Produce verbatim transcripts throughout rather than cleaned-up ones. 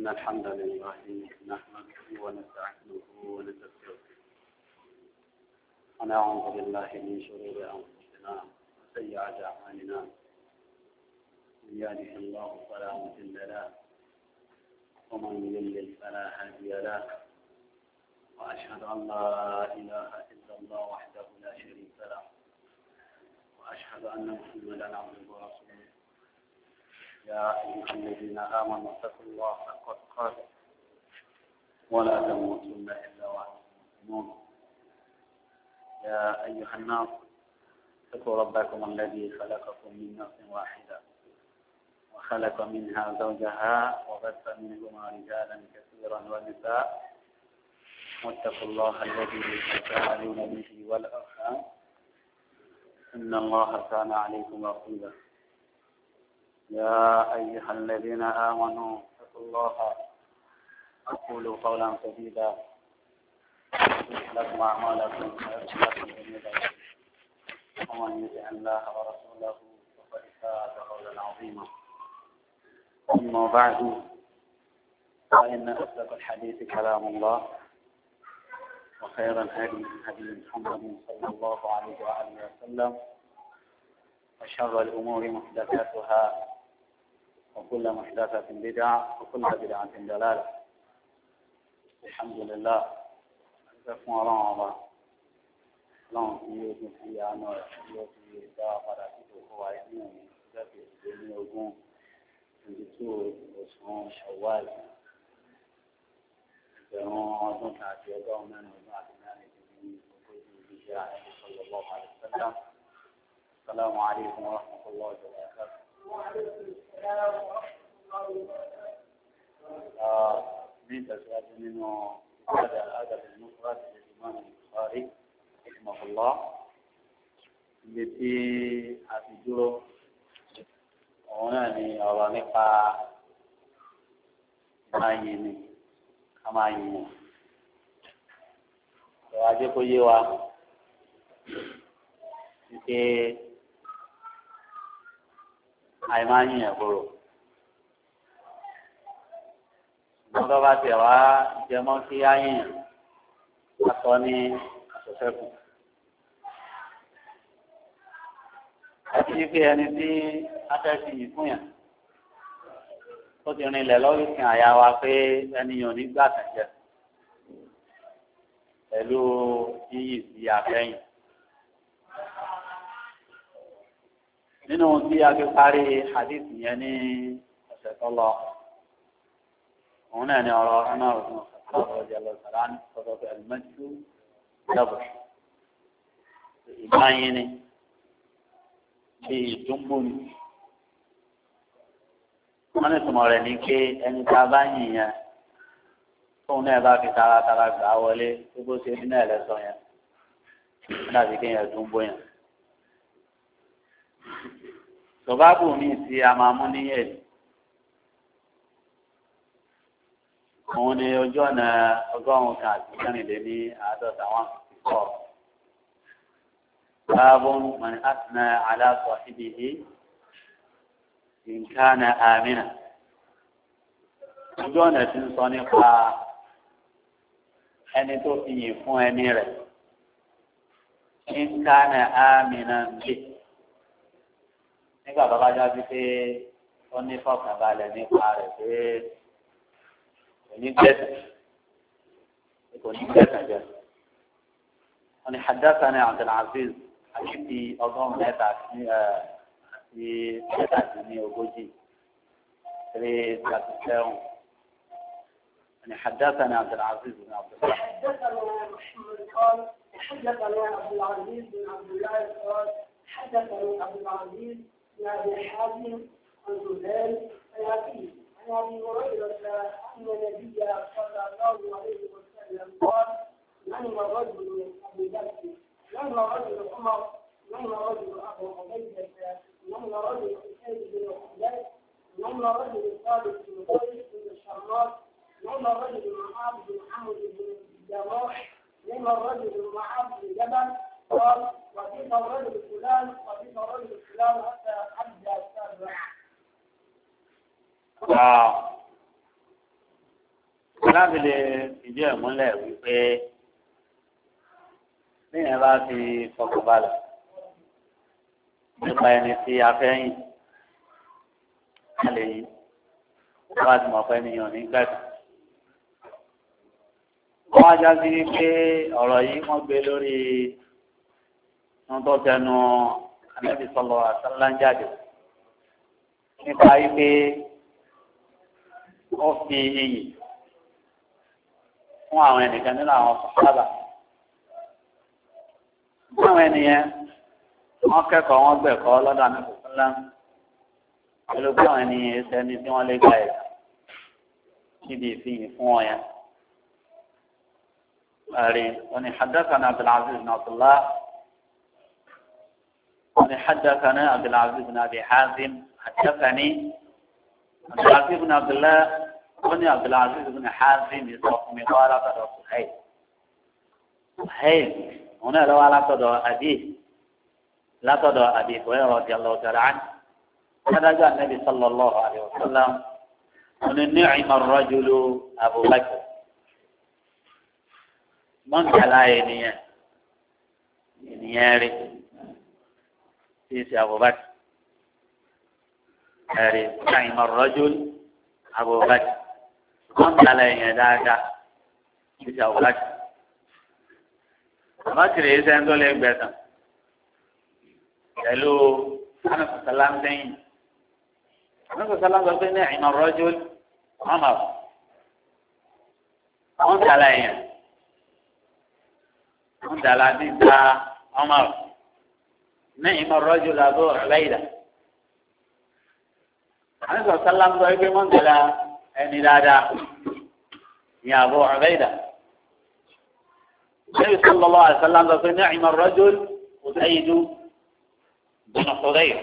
إن الحمد لله نحمده ونستعينه ونستغفره ونعوذ بالله من شرور أنفسنا وسيئات أعمالنا من يهده الله فلا مضل له ومن يضلل فلا هادي له وأشهد أن لا إله إلا الله وحده لا شريك له وأشهد أن محمدا عبده ورسوله يا أيها الذين آمنوا اتقوا الله حق تقاته ولا تموتن إلا وأنتم مسلمون يا أيها الناس اتقوا ربكم الذي خلقكم من نفس واحدة وخلق منها زوجها وبث منهما رجالا كثيرا ونساء واتقوا الله الذي تساءلون به والأرحام إن الله كان عليكم رقيبا يا أيها الذين آمنوا اتقوا الله وقولوا قولا سديدا يصلح لكم أعمالكم ويغفر لكم ذنوبكم ومن يطع الله ورسوله فقد فاز فوزا عظيما أما بعد فإن أصدق الحديث كلام الله وخير الهدي هدي محمد صلى الله عليه وآله وسلم وشر الأمور محدثاتها وكل محدثة بدعة وكل بدعة ضلالة الحمد لله أسف الله لهم في يوم في عنو يوم في دعوة فراتيته هو يمين في الدنيا وجون الدكتور وسون شوال كانوا عظم تعتيقوا من وزعت مالك من وجود الرجال صلى الله عليه وسلم السلام عليكم ورحمة الله وبركاته. وعليكم السلام ورحمة الله وبركاته. من تسأل منه هذا الأدب المفرد للإمام البخاري رحمه الله التي أتجره هنا أرانيقا مايني كمايني. وأجيكو يوا إيه àìmáyìn ẹ̀kọ́rọ̀ lọ́dọ̀ bá tẹ̀ wá jẹmọ́ kí áyìn àtọ́ ní àṣọṣẹ́kù àti wípé ẹni tí afẹ́fì yìí fún yàn ó ti rinlẹ̀ lórí kan àyà wa pé ẹnìyàn nígbà tẹ̀jẹ̀ pẹ̀lú yíyí sí àfẹ́yìn. nínú tí a fi parí hadith yẹn ní ọ̀sẹ̀ tó lọ òun náà ni ọ̀rọ̀ ọ̀nà ọ̀sán ọ̀sán ọ̀jẹ̀ lọ́sàrá ní sọ̀rọ̀ pé ẹ̀lmẹ́tù lẹ́bù ìbáyín ni bí ìdúnbù ni wọ́n ní ìtumọ̀ rẹ̀ ní pé ẹni tá a bá yìn yẹn tóun náà bá fi taratara gbà wọlé tó bó ṣe ní náà lẹ́sọ̀ yẹn nígbà tí kéèyàn dúnbù yẹn. Tọ́bábù mi ti a máa mú níyẹn. Òun ni ojú ọ̀nà ọgọ́rùn-ún kan àti mẹ́rìnlé ní àádọ́ta one fifty four. Báàbù mọ̀ní àtúná aláṣọ ibi yìí nǹkan àmìnà. Ojú ọ̀nà ti ń sọ nípa ẹni tó fi yìn fún ẹni rẹ̀. Nǹkan àmìnà ń bè. Nígbà tó bá jáde pé ó ní fọkànbalẹ̀ nípa rẹ̀ pé kò ní gbẹ̀sẹ̀ kò ní gbẹ̀sẹ̀ jẹ. wọ́n ní hadathana Abdulaziz àti ọgọ́rùn-ún mẹ́ta àti mẹ́ta àti ní ogójì three thirty seven. wọ́n ní hadathana Abdulaziz bin Abdullah. حدثنا محمد قال حدثنا عبد العزيز بن عبد الله قال حدثني عبد العزيز بن ابي حازم عن زهير عن ابي عن ابي هريره ان النبي صلى الله عليه وسلم قال نعم رجل من ابي بكر نعم رجل عمر نعم رجل ابو عبيده نعم رجل حسين بن حداد نعم رجل ثابت بن قيس بن شماس نعم رجل معاذ بن عمرو بن جراح نعم رجل معاذ بن جبل قال وبئس الرجل فلان وبئس الرجل فلان حتى ابدا السابع. láti lè ìdí ẹ̀ múlẹ̀ wípé níyẹn bá fi fọkàn balẹ̀ nípa ẹni tí a fẹ́ yìn a lè yìn wọ́n á ti mọ̀ pé ènìyàn ní gbẹ̀dùn. wọ́n á já sí pé ọ̀rọ̀ yìí wọ́n gbé lórí wọn tó tẹnu Ànábì sallallahu alaihi wasallam jáde nípa wípé ó fi iyì fún àwọn ẹnìkan nínú àwọn sàhábà. fún àwọn ènìyàn wọ́n kẹ́kọ̀ọ́ wọn gbẹ̀kọ́ lọ́dọ̀ Ànábì sallam pẹ̀lú bí àwọn ènìyàn sẹ́ni tí wọ́n lè gbà ẹ̀ níbi ìfihàn fún wọn yẹn. أري وني حدثنا عبد العزيز بن عبد الله وني حدثنا عبد العزيز بن أبي حازم حدثني عبد العزيز بن عبد الله وني عبد العزيز بن حازم يسوق مقالة صهيب صهيب هنا لو على تدع أبيه لا تدع أبيه هريرة رضي الله تعالى عنه هذا جاء النبي صلى الله عليه وسلم من نعم الرجل أبو بكر mọ́ńtàlá ènìyàn ènìyàn rí tí í ṣe Abubakar ẹ̀rí káyìmọ̀ rọ́jò Abubakar mọ́ńtàlá ènìyàn dáadáa tí í ṣe Abubakar àmọ́kìrì yìí sẹ́ńtò lè gbẹ̀tàn pẹ̀lú anasọ̀sálàm sẹ́yìn anasọ̀sálàm sọ pé ní ìmọ̀ rọ́jò ọmọ mọ́ńtàlá ènìyàn. Mundaladi ta Umar نعم الرجل أبو عبيدة عليه الصلاة والسلام ضعيف منزلة أني لا دا يا أبو عبيدة النبي صلى الله عليه وسلم ضعيف نعم الرجل أسيد بن حضير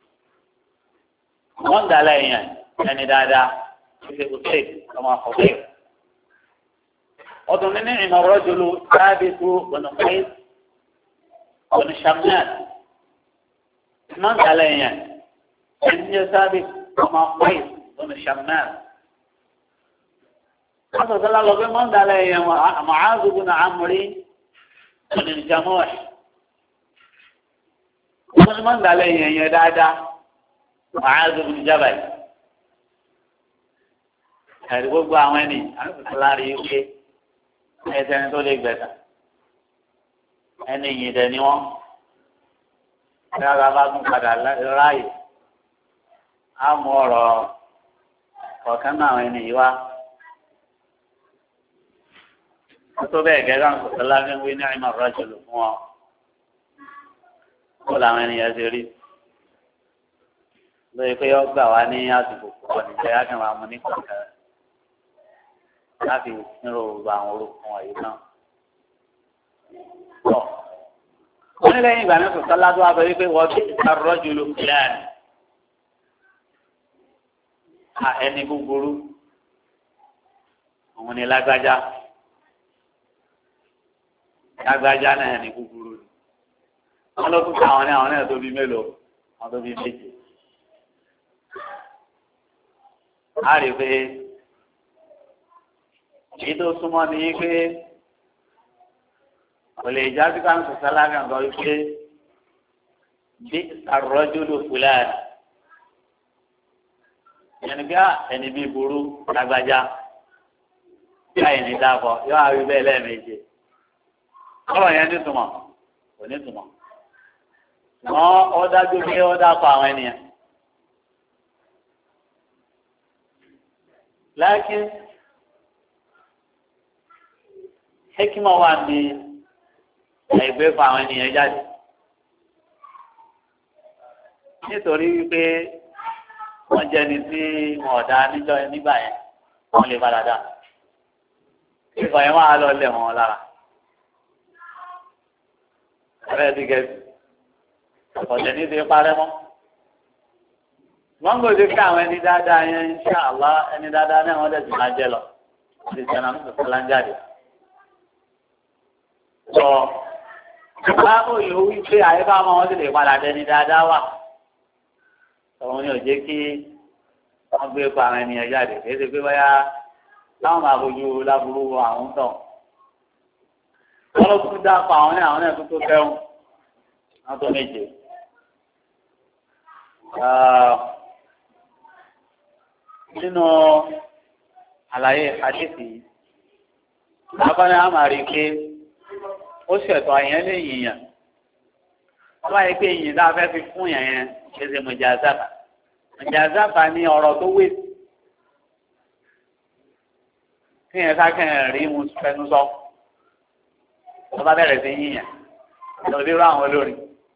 منزلة أني لا دا في أسيد كما حضير وضمن نعم الرجل ثابت بن قيس بن شمال من عليا إن ثابت كما قيس بن شمال هذا صلى الله عليه وسلم من عليا معاذ بن عمرو بن الجموح ومن من عليا يا دادا معاذ بن جبل هذا هو أماني أنا صلى الله عليه وسلم ẹsẹ̀ni tó lè gbẹ̀sà ẹni yìí dẹ̀ ni wọ́n rárá bá tún padà ráàyè á mú ọ̀rọ̀ ọ̀kan náà àwọn ẹni yìí wá wọ́n tó bẹ́ẹ̀ gẹ́gẹ́ àwọn sọ̀tọ́ lábẹ́ ń wí ní àìmọ̀ rọ́jòlù fún wọn kó làwọn ènìyàn ṣe rí lóye pé ó gbà wá ní àsìkò púpọ̀ nígbà yá kí wọ́n á mú ní kọ̀ọ̀kan láti nírò gba àwọn orúkọ wọ̀nyí náà. Tọ́ wọ́n ní lẹ́yìn ìgbà náà sọ̀tọ́ ládùú àbẹ̀ wípé wọ́n bí ìtarọ́jú ló fi láàrin. À ẹni gbogbooro òun ni lágbájá. Lágbájá náà ẹni gbogbooro. Wọ́n ló tún ká àwọn ní àwọn náà tó bí mélòó, wọ́n tó bí méjì. A rí i pé èyí tó súnmọ́ ni yí pé kò lè já sí káńtù sálámì àgbà wípé bí àrọ́jòló fúláàrí ẹni bí ẹni bí burú lágbájá bí àyìnì dáàbọ̀ yóò àwí bẹ́ẹ̀ lẹ́ẹ̀mejì ọ̀rọ̀ yẹn nítumọ̀ kò nítumọ̀ wọ́n ó dájú pé ó dákọ̀ àwọn ènìyàn lákìn hekima wa ní ẹgbẹ́ fún àwọn ènìyàn jáde nítorí wípé wọ́n jẹ́ni tí wọ́n ọ̀dà níjọ́ nígbà yẹn wọ́n lè padà dà ìfọ̀ yẹn máa lọ lẹ̀ wọ́n lára ọ̀rẹ́ ti gẹ̀ẹ́sì ọ̀tẹ̀ ní ti parẹ́ mọ́ wọ́n ń gbòdì ká àwọn ẹni dáadáa yẹn insha Allah ẹni dáadáa náà wọ́n dẹ̀ sì máa jẹ lọ wọ́n ti sẹ́nu àmì sọ̀tọ̀ láńjáde. Sọ bá òye wí pé àyíká ọmọ wọn sì lè padà dẹni dáadáa wà. Òun ni ò jẹ́ kí wọ́n gbé pa àwọn ènìyàn jáde. Kì í ṣe pé bóyá táwọn máa fojú láburú àwọn tọ̀ wọ́n ló tún dá pa àwọn ní àwọn náà tó tó fẹ́ràn wọ́n tó méje. nínú àlàyé àdéhùn yìí lábára a máa rí i pé ó ṣètò àyẹn lè yìnyín wọ́n bá yẹ pé yìnyín tá a fẹ́ fi fún yẹn yẹn ṣe ṣe mùjàzábà mùjàzábà ní ọ̀rọ̀ tó wé kí yẹn ká kẹ́hìn rí mu fẹnu sọ wọ́n bá bẹ̀rẹ̀ sí yìnyín lọ́dí rú àwọn olórin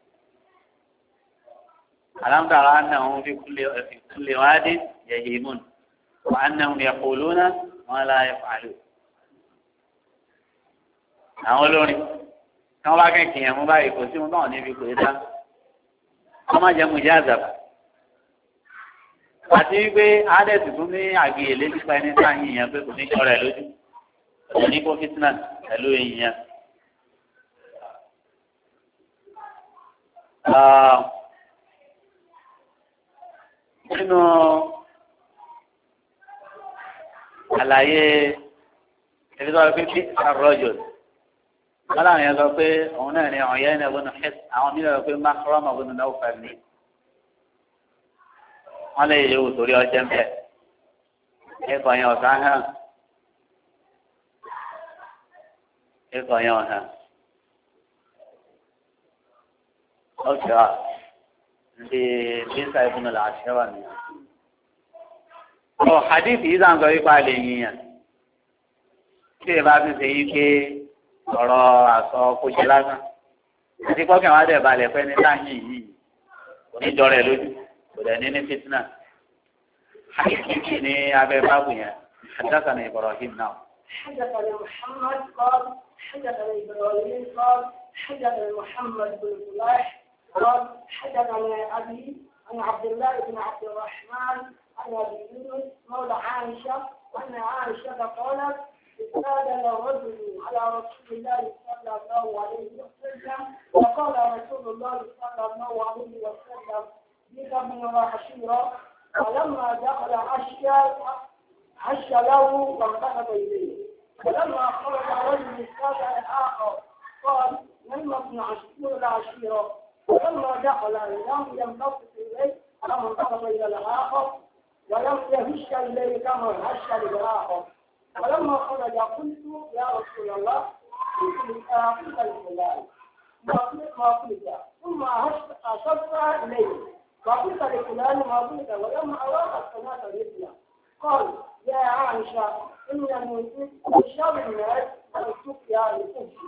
alámùtàrà annahum fi kulli wadin yahimun wa annahum yaquluna ma la yaf'alun. àwọn olórin tí wọ́n bá kẹ́kìn yẹn mú báyìí kò sí wọn náà níbi kò dá wọ́n má jẹ́ mujazaba àti wípé adẹ́sì tún ní àgbéyèlé nípa ẹni sáyìn yẹn pé kò ní sọ̀rọ̀ ẹ̀ lójú kò ní kó fitna pẹ̀lú èyí yẹn. nínú àlàyé ẹni tó wà pé bí àrọ́jò wọ́n láwọn yẹn sọ pé òun náà ní ọ̀yẹ́ ẹni ẹ̀gbọ́n náà àwọn mílíọ̀nù pé mákàrọ́mù ọ̀gbọ́n náà fẹ́ mi wọ́n lè yẹ òtòrí ọjọ́ ń bẹ̀ ẹ̀kọ́ yẹn ọ̀sán hàn ẹ̀kọ́ yẹn ọ̀hán ọ̀kẹ́ wa ndé bíńsà ìfúnnu là á ṣẹ́ wà nìyẹn. ọ̀ hadith yìí sàn sọ wípé a lè yìnyín tí ẹ bá fi ṣe yí pé ọ̀rọ̀ àsọ kójú lásán àti kọ́kẹ́ wa dẹ̀ balẹ̀ pẹ́ ní láyìn yìí oníjọrẹ̀ lójú kò dẹ̀ ní ní fitna. حديث أبي بابويا حدثنا إبراهيم نعم حدثنا محمد قال حدثنا إبراهيم قال حدثنا محمد بن فلاح قال حدثنا أبي عن عبد الله بن عبد الرحمن عن أبي يونس مولى عائشة أن عائشة قالت استأذن رجل على رسول الله صلى الله عليه وسلم وقال رسول الله صلى الله عليه وسلم بك من وحشيرة فلما دخل عشى عشى له وانتهب إليه فلما خرج رجل استأذن آخر قال من ابن عشير العشيرة فلما دخل لم ينبسط إليه لم انتهب إلى الآخر ولم يهش إليه كما هش للآخر فلما خرج قلت يا رسول الله قلت الفلان ما قلت ثم أشرت إليه فقلت لفلان ما قلت ولما أراد الصلاة مثله قال يا عائشة إن من شر الناس السقيا لتبكي.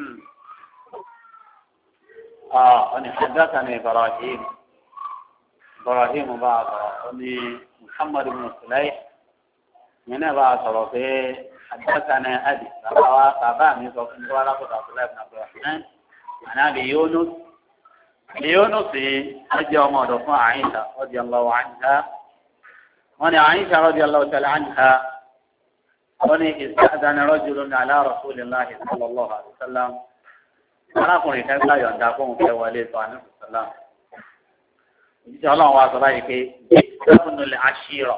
آه أنا حدثني إبراهيم إبراهيم بعض أني محمد بن سليح من بعض ربي حدثنا أبي بابا من صوت ولا قط عبد الله بن عبد الرحمن عن أبي يونس يونس أجا وما عائشة رضي الله عنها وأن عائشة رضي الله تعالى عنها وأن استأذن رجل على رسول الله صلى الله عليه وسلم arákùnrin kan gbà yọ̀ǹda fún fẹ́ wọlé tó àná sọ̀lá ìdíje ọlọ́run wa sọ báyìí pé ìbùnulẹ̀ àṣírọ̀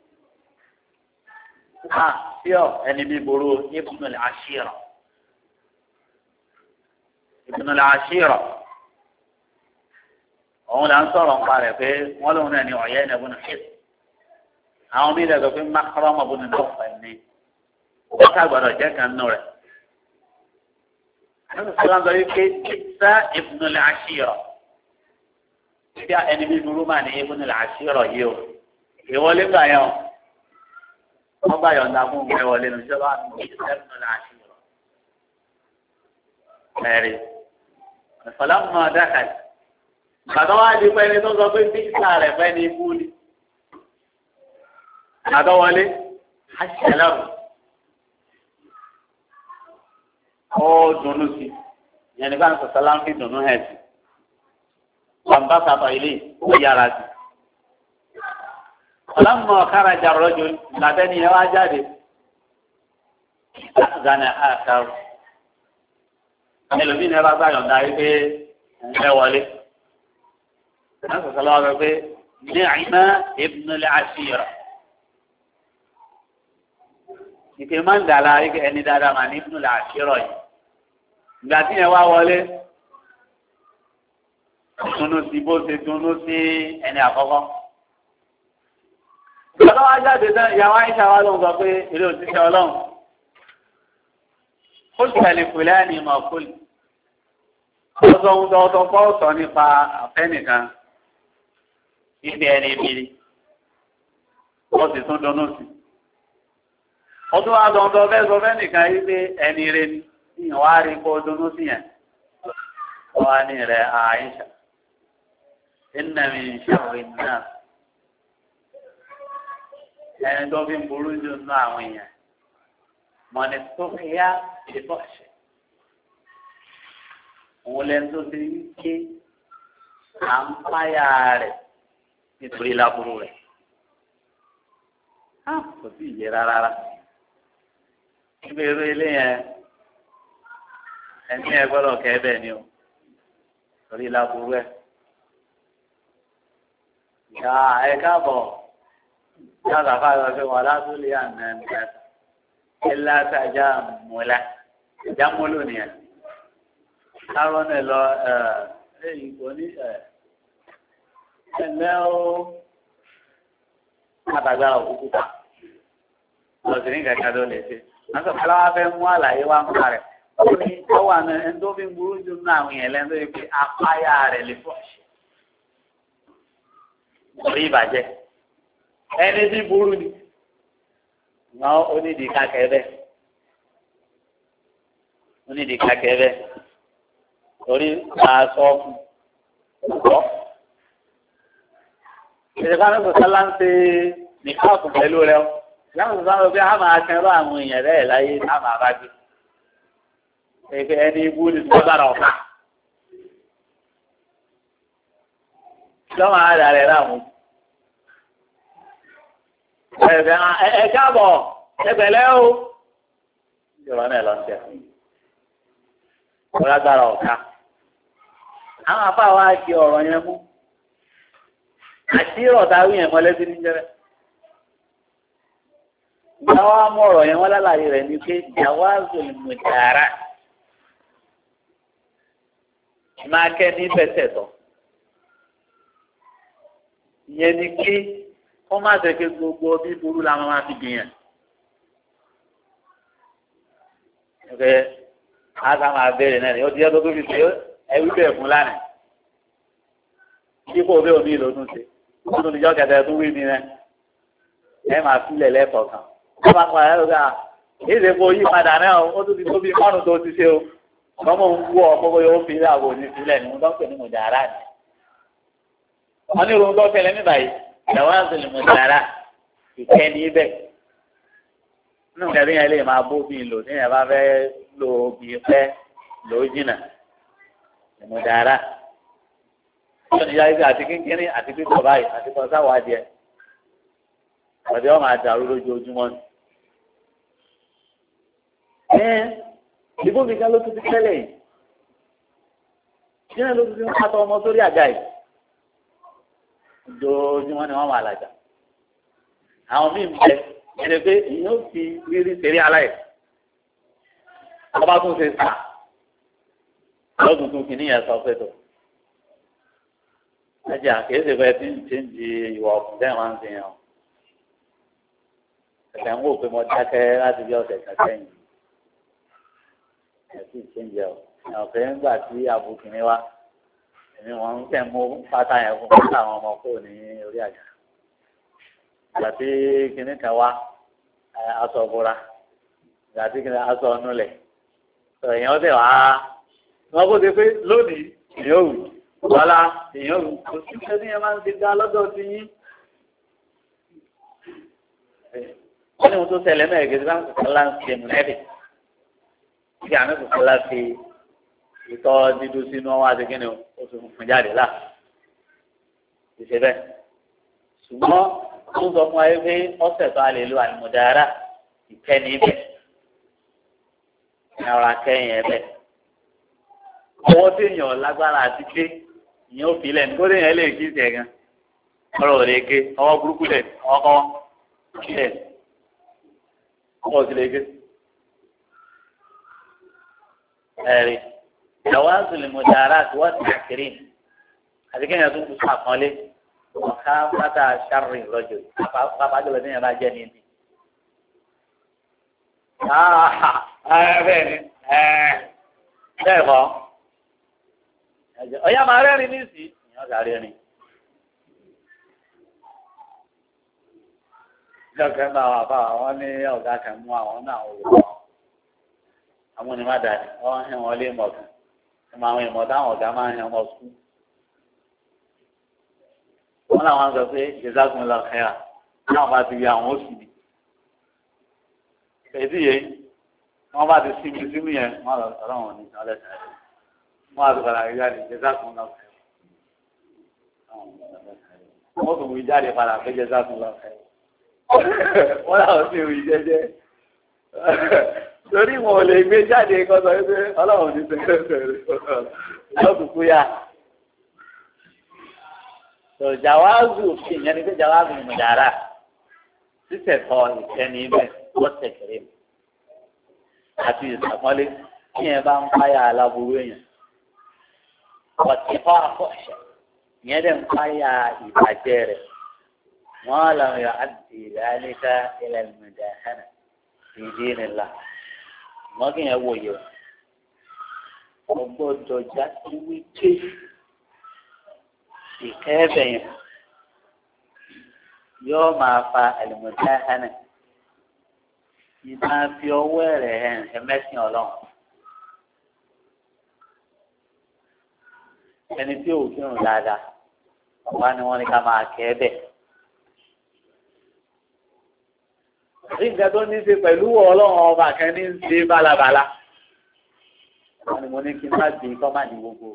ha sí ọ ẹni bí ború ìbùnulẹ̀ àṣírọ̀ ìbùnulẹ̀ àṣírọ̀ òun là ń sọ̀rọ̀ nípa rẹ̀ pé wọ́n lóun náà ní ọ̀yẹ́ ẹni ẹ̀bùn ṣe àwọn míì lẹ́gbẹ̀ẹ́ pé mákàrọ́mọ̀ bùnú náà fẹ̀ ní wọ́n ká gbọ́dọ̀ jẹ́ kan nù rẹ̀. Àwọn sọ̀rọ̀ sọ wípé ìsá ìbùnulẹ̀ àṣírọ̀ bí ẹni bí burú máa ní ìbùnulẹ̀ àṣírọ̀ yìí o ìwọlé gbà yẹn o wọ́n gbà yọ̀ǹda fún ìwé wọlé ní ìjọba ìsá ìbùnulẹ̀ àṣírọ̀. Ẹ̀rí ìfọlámù dákàtì bàtà wá di pé ẹni tó sọ pé bí ìsá rẹ̀ fẹ́ ní ibú ni àdọ́wọlé àṣẹlẹ̀rù. Ó dùnú sí yẹn nígbà tó sọlá ń fi dùnú hẹ̀ sí bàbá sábà ilé ó yára sí. ọlọ́mọ kára jàrọ̀ jù làbẹ́ni yẹn wá jáde gánà àkàrò ẹlòmíì náà bá gbà yọ̀ǹda yìí pé ẹ wọlé. wọ́n sọ sọlá wà pé ní àyínná ibnul àṣírà ìpè máa ń dàlá ẹni dáadáa mà ní ìpínlẹ̀ àṣírọ̀ yìí ìgbà tí yẹn wá wọlé dunu sí bó ṣe dunu sí ẹni àkọ́kọ́. ìjọba wa jáde tán ìyàwó àyíṣà wa ló ń sọ pé eré òṣìṣẹ́ ọlọ́run ó sì tẹ̀lé pèlẹ́ ní ìmọ̀ kólì. ọ̀sọ̀ ohun tó ọ̀tọ̀ kọ́ sọ nípa àfẹ́nìkan ibi ẹni ìbírí wọ́n sì tún dunu sí. ọdún wa dọ̀ndọ̀ fẹ́ sọ fẹ́nìkan yìí pé ẹni rẹ ni ìyàn wá rí kó dunu sí yẹn. wọ́n á ní rẹ̀ àyíṣà. Inna min sharri an-nas ẹni tó fi ń burú jù nínú àwọn èèyàn mọ̀nì tó fi yá ìbọ̀ ṣe òun lẹ́nu tó ti rí ké à ń páyà rẹ̀ nítorí láburú rẹ̀ kò sí ìyẹ rárá níbi eré ilé yẹn ẹni ẹ gbọ́dọ̀ kẹ́ bẹ́ẹ̀ ni o torí láburú ẹ̀. Ya ẹ káàbọ̀ yá bàbá rẹ fẹ́ wọn lásìlẹ̀ àná ẹ̀ka ilá tajà múlá ìjà múlò nìyẹn káwọn náà lọ ẹ ẹyìn kò ní ẹ ẹlẹ́ ó àtàgbà òkúta lọ́sìn ní kẹ̀kẹ́ ló lè ṣe àti ọ̀pọ̀lọpọ̀ wa fẹ́ mú àlàyé wa mú rẹ̀ ó ní ọwọ́ àná ẹni tó fi ń burú jù nínú àwọn èèyàn lẹ́nu tó yẹ pé apáyà rẹ̀ lè fọ́ ṣe. Orí ìbàjẹ́ ẹni tí burú ni wọn onídìí kákẹ́ bẹ́ẹ̀ onídìí kákẹ́ bẹ́ẹ̀ torí aṣọ fún ọ̀pọ̀ ìṣèlú kan kò sálá ń ṣe nìkan fún pẹ̀lú rẹ o ìyáwó sọ fún mi pé a máa kẹrọ àwọn èèyàn rẹ̀ láyé a máa bá gbé ẹgbẹ́ ẹni ibú ni sọ́gbàrà ọ̀pá lọ́wọ́ àdá rẹ̀ láwọn. Ẹ̀fẹ̀ ẹ káàbọ̀ ẹgbẹ̀lẹ́ o. Ìjọba náà lọ sí ẹ̀. Wọ́n lágbára ọ̀ka. Àwọn afá wa di ọ̀rọ̀ yẹn mú. Àti ìrọ̀ta wí yẹn mọ́lẹ́bí ní jẹ́rẹ́. Ìgbà wa mú ọ̀rọ̀ yẹn wọ́n lálàyé rẹ̀ ní pé ìyàwó àzòlì mùjàrá. Máa kẹ́ ní bẹ́sẹ̀ tọ̀. Ìyẹn ni pé wọ́n máa tẹ̀ pé gbogbo bí burú la máa fi gbìyàn. Ẹgbẹ́ àgbà máa bẹ̀rẹ̀ náà ni ó ti yẹ tó fi ṣe ẹwí bẹ́ẹ̀ fún lánàá. Dípò bí omi ìlú tún ṣe, ó tún níjọ́ kẹtẹ tún wí ni rẹ̀. Ẹ máa sílẹ̀ lẹ́kọ̀ọ́ kan. Wọ́n máa pa ẹ̀rọ gbà èdè kò yí padà náà ó tún ti tó bí márùn tó ti ṣe o. Ọmọ òun wú ọ kókó yóò fi ilé àbò ní sílẹ̀ ní wọ́n tó ń pè ní mùjàrá ni. Wọ́n ní irun tó tẹ̀lé ní báyìí. Ìyàwó àzọlì mùsàlá ìkẹ́ ní ibẹ̀. Nínú kẹ́bí yẹn lè máa bó bí lò ní ẹ̀ bá fẹ́ lò bí pẹ́ lò jìnnà. Ìmùdàrá. Ṣé ìyá ibi àti kínkínní àti pípọ̀ báyìí àti pọ̀ sáwọ́ adìẹ? Ọ̀dẹ́ wọn máa dàrú lójoojúmọ́ ni. Ẹ ìbò mi kan ló tún ti tẹ́lẹ̀ yìí. Ṣé ló tún ti ń pàtó ọmọ sórí àga yìí? Ojoojúmọ́ ni wọ́n máa làjà. Àwọn míì ń bẹ ẹni pé ìyẹn ó fi rírí ṣeré aláì. Ọba tún ṣe sà. Lọ́dún tún kìíní yẹn sọ pé tó. Ẹ̀jẹ̀ àkíyèsí pé tí ń ṣe ń di ìwà ọ̀kùn tẹ́ wọ́n ń ṣe yẹn. Ẹ̀sẹ̀ ń wò pé mo dákẹ́ láti bí ọ̀sẹ̀ kan sẹ́yìn. Ẹ̀sìn ṣe ń jẹ ọ̀. Ọ̀fẹ́ ń gbà sí àbùkìní wa. Èmi wọn ń tẹ̀ mú pátá yẹn fún pátá àwọn ọmọ kò ní orí àjà. Àti kìnnì kan wá aṣọ bora. Àti kìnnì aṣọ ọ̀nùlẹ̀. Èèyàn tẹ̀ wá. Wọ́n kó ti pé lónìí èèyàn wù. Bọ́lá èèyàn wù. Kò sí pé ní ẹ máa ń ti dá lọ́dọ̀ sí yín. Wọ́n ní mo tó ṣẹlẹ̀ mẹ́rin gẹ́gẹ́ bá ń sọ̀rọ̀ láti ṣe mùnẹ́bì. Kí àmì kò láti ìtọ́ dídú sínú ọwọ́ àti kíni o sì fún jáde là ìṣe bẹ́ẹ̀. Ṣùgbọ́n ó sọ fún ayé pé ọ̀sẹ̀ tó a lè lo àlùmọ̀dára ìkẹ́ni ibẹ̀ ní ọ̀rọ̀ akẹ́yìn ẹ̀bẹ̀. Ọwọ́ tí èèyàn lágbára àti gbé ìyẹn ò fi lẹ́nu kó téèyàn lè kí ìṣẹ̀ gan. Ọ̀rọ̀ ò lè ké ọwọ́ burúkú lẹ̀ ọkọ̀ kílẹ̀. ọmọ sì lè gé. ẹ̀rí ìyàwó lè mọ dára tí wọ́n ti kiri àti kéèyàn tó kù sàkọ́lé ọ̀ká pátá sáré lọ́jọ́ pàápàá ní ìyàrá jẹ́ ní ibi. bẹ́ẹ̀ ni bẹ́ẹ̀ kọ́ ọ̀yá máa rẹ́rìn ní ìsì ìyàn ọ̀gá rẹ́rìn. ìjọba máa wà fáwọn àwọn ní ọ̀gá kan mú àwọn náà wò wọ́n àwọn onímọ̀ àdáni wọ́n hẹ́ wọn lé mọ̀ kan wọ́n máa ń ìmọ̀ táwọn ọ̀gá máa ń hẹ́ wọn sùn. wọ́n làwọn sọ pé ìjẹ́sàkùn lọ kẹ́ra náà bá ti rí àwọn oṣù mi. èdè yẹn wọ́n bá ti sinmi sinmi yẹn wọ́n lọ sọ̀rọ̀ wọn ní ìtàn lẹ́sẹ̀ rẹ̀ wọ́n á ti padà rí jáde ìjẹ́sàkùn lọ kẹ́ra. wọ́n tún wí jáde padà pé ìjẹ́sàkùn lọ kẹ́ra. wọ́n làwọn sì rí jẹ́jẹ́ torí wọn ò lè gbé jáde kọ́ sọ pé ọlọ́run ní sẹ́kẹ̀sẹ̀ rẹ̀ lọ́kùnkún yá. tó jàwáàzù fi ìyẹn ní pé jàwáàzù ní mọ̀dára títẹ̀tọ̀ ìkẹ́ni ibẹ̀ lọ́sẹ̀ kẹrẹ́ mi àti ìsàkọ́lé kí yẹn bá ń páyà aláburú èèyàn. ọ̀tí fọ́ àkọ́ṣẹ́ ìyẹn dẹ̀ ń páyà ìbàjẹ́ rẹ̀ wọ́n làwọn yọ àdì ìdáníkà ilẹ̀ mọ̀dáhánà ìdí nìlá wọ́n kì í yẹn wò yẹ o gbọ́dọ̀ já sí wípé ìkẹ́ẹ̀bẹ̀ yẹn yóò máa fa àlùmọ̀tá hánà ìmá fi ọwọ́ rẹ̀ hàn ẹ̀mẹ́sìn ọlọ́run ẹni tí ò kírun dáadáa wá ni wọ́n ní ká máa kẹ́ẹ̀bẹ̀. ní nǹkan tó ní í ṣe pẹ̀lú ọlọ́run ọba kan ní í ṣe bálabàla wọn ni mo ní kí n má gbé kọ́ má ní gbogbo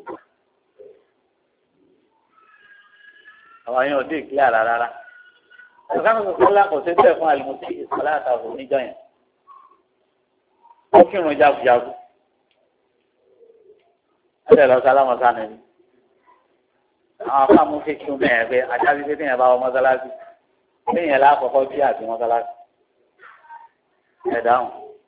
àwọn yẹn ò dé ìkílẹ̀ àrà rárá ọ̀gá mi kò sọ́lá kò sẹ́tẹ̀ fún àlùmọ́sí ìsọ̀lá àtàwọn oníjọ yẹn ó kírun jagunjagun ẹ̀rẹ̀ lọ sálámọ̀ sánà ni àwọn afáàmù fi kí n bẹ̀rẹ̀ pé ajá bíbí téèyàn bá wọ mọ́sálásí téèyàn lákọ̀ọ́kọ́ bí àti mọ́sálásí. ẹ dáhùn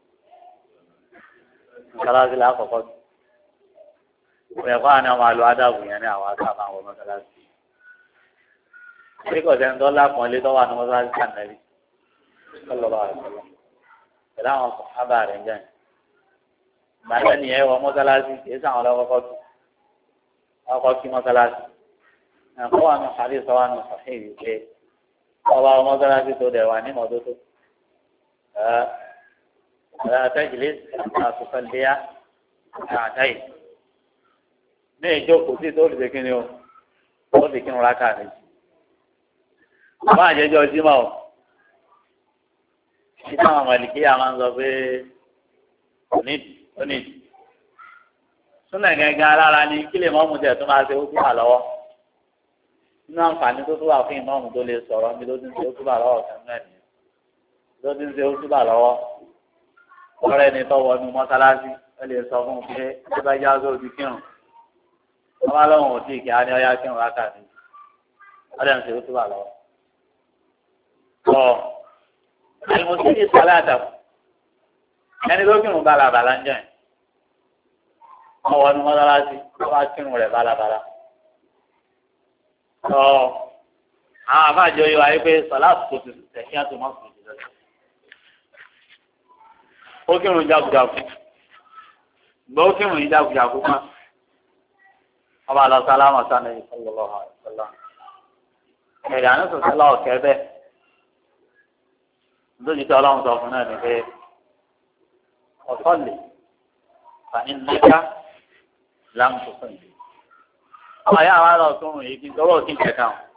mọ́sálásí la kọ̀kọ́ bí ẹ̀kọ́ àná ọmọ àlọ́ adáàbò yẹn ní àwọn aká máa wọ mọ́sálásí kíkọ̀ sẹ́ni tó lápọ̀nlé tó wà ní mọ́sálásí kànáàrí sọlọ́lọ́ àìsọ̀lọ́ pẹ̀lú àwọn sọ̀hábà rẹ̀ ń jẹ́ ìgbàlẹ́ nìyẹn wọ mọ́sálásí kìí sàn ọlọ́kọ́kọ́ tó ọkọ̀ kí mọ́sálásí ẹ̀kọ́ wà ní àdé sọ wà ní sọ̀hìn wípé ọba mọ́sálásí tó dẹ̀ wà ní mọ́tótó لا تجلس حتى تصلي ركعتين ní ìjókòó sí tó lè ṣe kíni o ó sì kírun rákà méjì bá àjẹjọ jímọ̀ o kí táwọn mọ̀lìkíyà máa ń sọ pé onídìí onídìí súnà gẹ́gẹ́ alára ni kí lè mọ́mú tẹ̀ tó máa ṣe ó túbà lọ́wọ́ nínú àǹfààní tó túbà fún ìmọ̀mù tó lè sọ̀rọ̀ níbi tó ti ń ṣe ó túbà lọ́wọ́ kan náà nìyẹn tó ti ń ṣe ó túbà lọ́wọ́ ọ̀rẹ́ ni tọ́wọ́ nu mọ́sálásí ẹ lè sọ fún un pé ẹ bá já sóò ti kírun ọba lọ́wọ́ ò tí ì kí á ní ọyá kírun rákàtí ọ̀rẹ́ ń ṣe ó túbà lọ́wọ́. ọ̀ àlùmọ́sí ní ìsàlẹ̀ àdàpọ̀ ẹni tó kírun bálabàlá ń jẹ́ ọwọ́ nu mọ́sálásí ọba kírun rẹ̀ bálabàlá. ọ̀ àwọn àbájọ yìí wáyé pé sọlá tó ti tẹ̀síyá tó mọ́ sùn jùlọ. ó kírun jagunjagun gbọ́ ó kírun yìí jagunjagun kan ọba lọ sálámà sánà yìí sallallahu alaihi wasallam ẹ̀rì àná sọ sọlá ọ̀kẹ́ bẹ́ẹ̀ lójú tí ọlọ́run sọ fún náà ní pé ọ̀tọ́lẹ̀ fàní nígbà láǹtó sọ̀yìn ọmọ yà wà lọ sórun yìí kí n tọwọ́ kí n kẹta o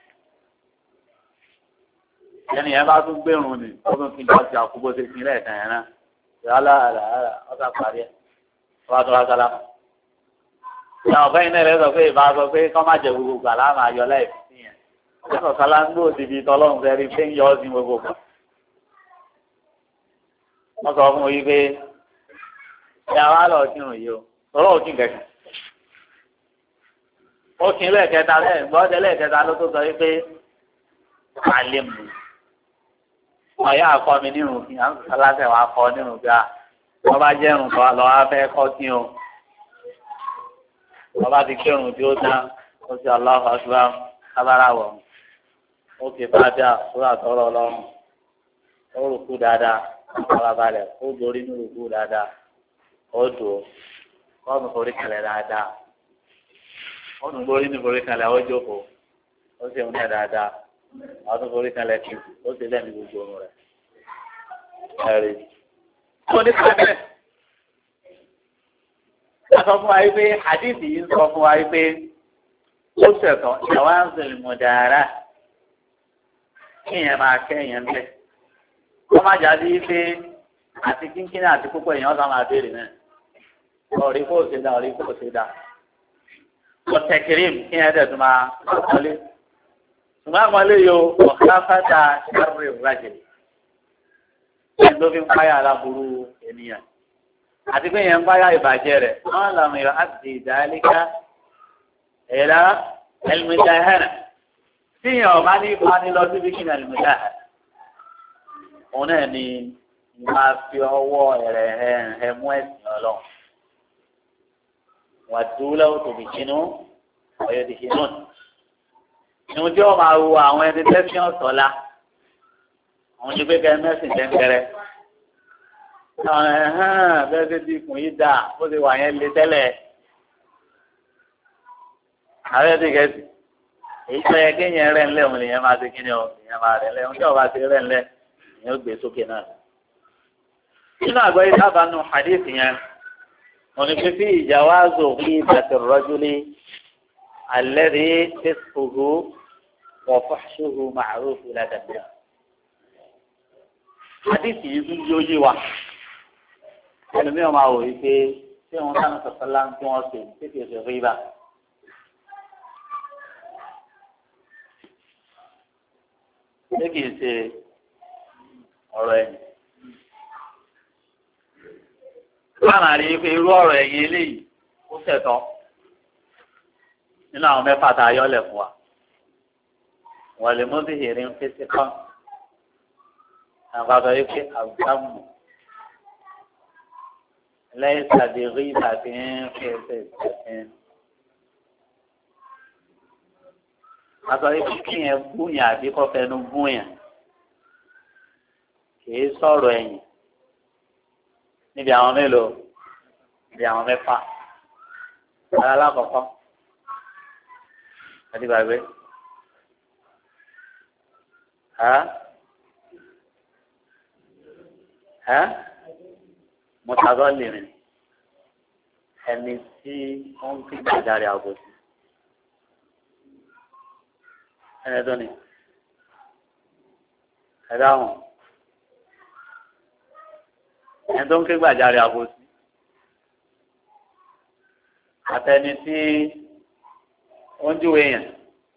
ẹni yẹn bá tún gbẹ̀rún ni ó tún kí n bá ti àkúbọ̀ ṣe kí n lẹ́ẹ̀kan yẹn náà yàrá àlà ọ̀sà parí ẹ̀ wọ́n á tún wá sálámà. ìyá ọ̀fẹ́ iná rẹ̀ sọ pé ìbá sọ pé kọ́ má jẹ gbogbo gbà láàmà ayọ̀ láìpẹ́ sí yẹn. ọ̀sán sálá ń gbòòdì bíi tọ́lọ́run fẹ́ rí pé ń yọ ọ́ sí gbogbo kan. wọ́n sọ fún yí pé ìyá wa lọ kírun yìí o tọ́lọ́ òkín kẹ̀kẹ́. ó kí lẹ́ẹ̀kẹta lẹ́ẹ̀ gbọ́dẹ lẹ́ẹ̀kẹta ló tó sọ yí pé àlẹ́ mu wọ́n yá akọ mi nírun kí àwọn aláṣẹ wa kọ nírun bí wọ́n bá jẹ́ irun kan lọ́wọ́ afẹ́ kọ́ kí o wọ́n bá ti kírun tí ó tán ó sì Allahu Akbar kábàárà wọ̀ ó kì í fàájà sórí àtọ́rọ̀ ọlọ́run ó rùkú dáadáa farabalẹ̀ ó dorí ní rùkú dáadáa ó dùn ó nù forí kalẹ̀ dáadáa ó nù borí ní forí kalẹ̀ ó jókòó ó sì ń rẹ̀ dáadáa ó nù forí kalẹ̀ kì ó sì lẹ́nu gbogbo ohun rẹ̀ ẹ̀rí. ó ní kábẹ́ a sọ fún wa yìí pé àdìsí yìí ń sọ fún wa yìí pé ó ṣẹ̀tọ́ ìyàwó àǹsẹ̀lì mọ̀dára kéèyàn máa kẹ́yìn ńlẹ̀ wọ́n má jáde yìí pé àti kínkínní àti púpọ̀ èèyàn sá máa béèrè náà ọ̀rí kò ṣe dá ọ̀rí kò ṣe dá ọ̀tẹ̀kìrìm kéèyàn tẹ̀ tó máa kọ́lé ṣùgbọ́n àmọ́lé yóò ọ̀ká fàtà ṣàrẹ̀ rájẹ̀ ẹni tó fi ń páyà aláburú ènìyàn àti pé yẹn ń páyà ìbàjẹ́ rẹ̀ wọ́n làwọn èèyàn àti ìdálẹ́ká ẹ̀rá ẹlmìdáhẹ́nà tí yẹn ọ̀bá ní ìfani lọ síbi kí ní ẹlmìdáhẹ́nà òun náà ni máa fi ọwọ́ ẹ̀rẹ̀ ẹ̀ mú ẹ̀sìn ọlọ́run wà dúró tóbi kínú ọ̀yọ́ di kínú ìhun tí wọ́n máa wo àwọn ẹni tẹ́sí ọ̀tọ̀lá àwọn ní pé kẹ́ mẹ́sìn tẹ́ńkẹ́rẹ́ àwọn ẹ̀hán bẹ́ẹ̀ tó ti kùn yí dà bó ti wà yẹn lé tẹ́lẹ̀ ààrẹ ti kẹ́sì èyí tó yẹ kéèyàn rẹ̀ ńlẹ̀ òun lèyẹn máa ti kíni o lèyẹn máa rẹ̀ ńlẹ̀ òun tí ọba ti rẹ̀ ńlẹ̀ ìyẹn ó gbé sókè náà. nínú àgbáyé sábà nù hadith yẹn wọn ni pé fi ìjàwáàzò bí bàtẹ̀ rọ́júlé alladhi fisquhu wa fuhshuhu ma'rufu ládàbíà. hadith yìí tún yóò yé wa ẹlòmíràn máa wò wípé tí wọn sáà ń sọ̀tọ̀ láń tí wọ́n ṣe tí kìí ṣe rí bá. ṣé kìí ṣe ọ̀rọ̀ ẹ̀yìn. Láàrín àrí pé irú ọ̀rọ̀ ẹ̀yìn eléyìí ó ṣẹ̀tọ́ nínú àwọn mẹ́fà tá a yọ́lẹ̀ fún wa. Wọ́n lè mú bíhìrì ń fèsì kan. Àwọn àgbà yìí pé àgbàmù lẹ́yìn tàbí rí tàbí ń fèsì tẹ̀sìn. Àgbà yìí pé kí yẹn búyàn àbí kọ́ fẹnu búyàn. Kìí sọ̀rọ̀ ẹ̀yìn níbi àwọn mélòó níbi àwọn mẹ́fà ara alákọ̀ọ́kọ́ àti gbàgbé ha ha mọ̀tàgọ́ lìrìn ẹni tí ó ń fi gbàdáre àbòsí ẹni tó ní ẹ dáhùn. ẹni tó ń ké gbàjarè àbòsí àtẹni tí ó ń júwe yẹn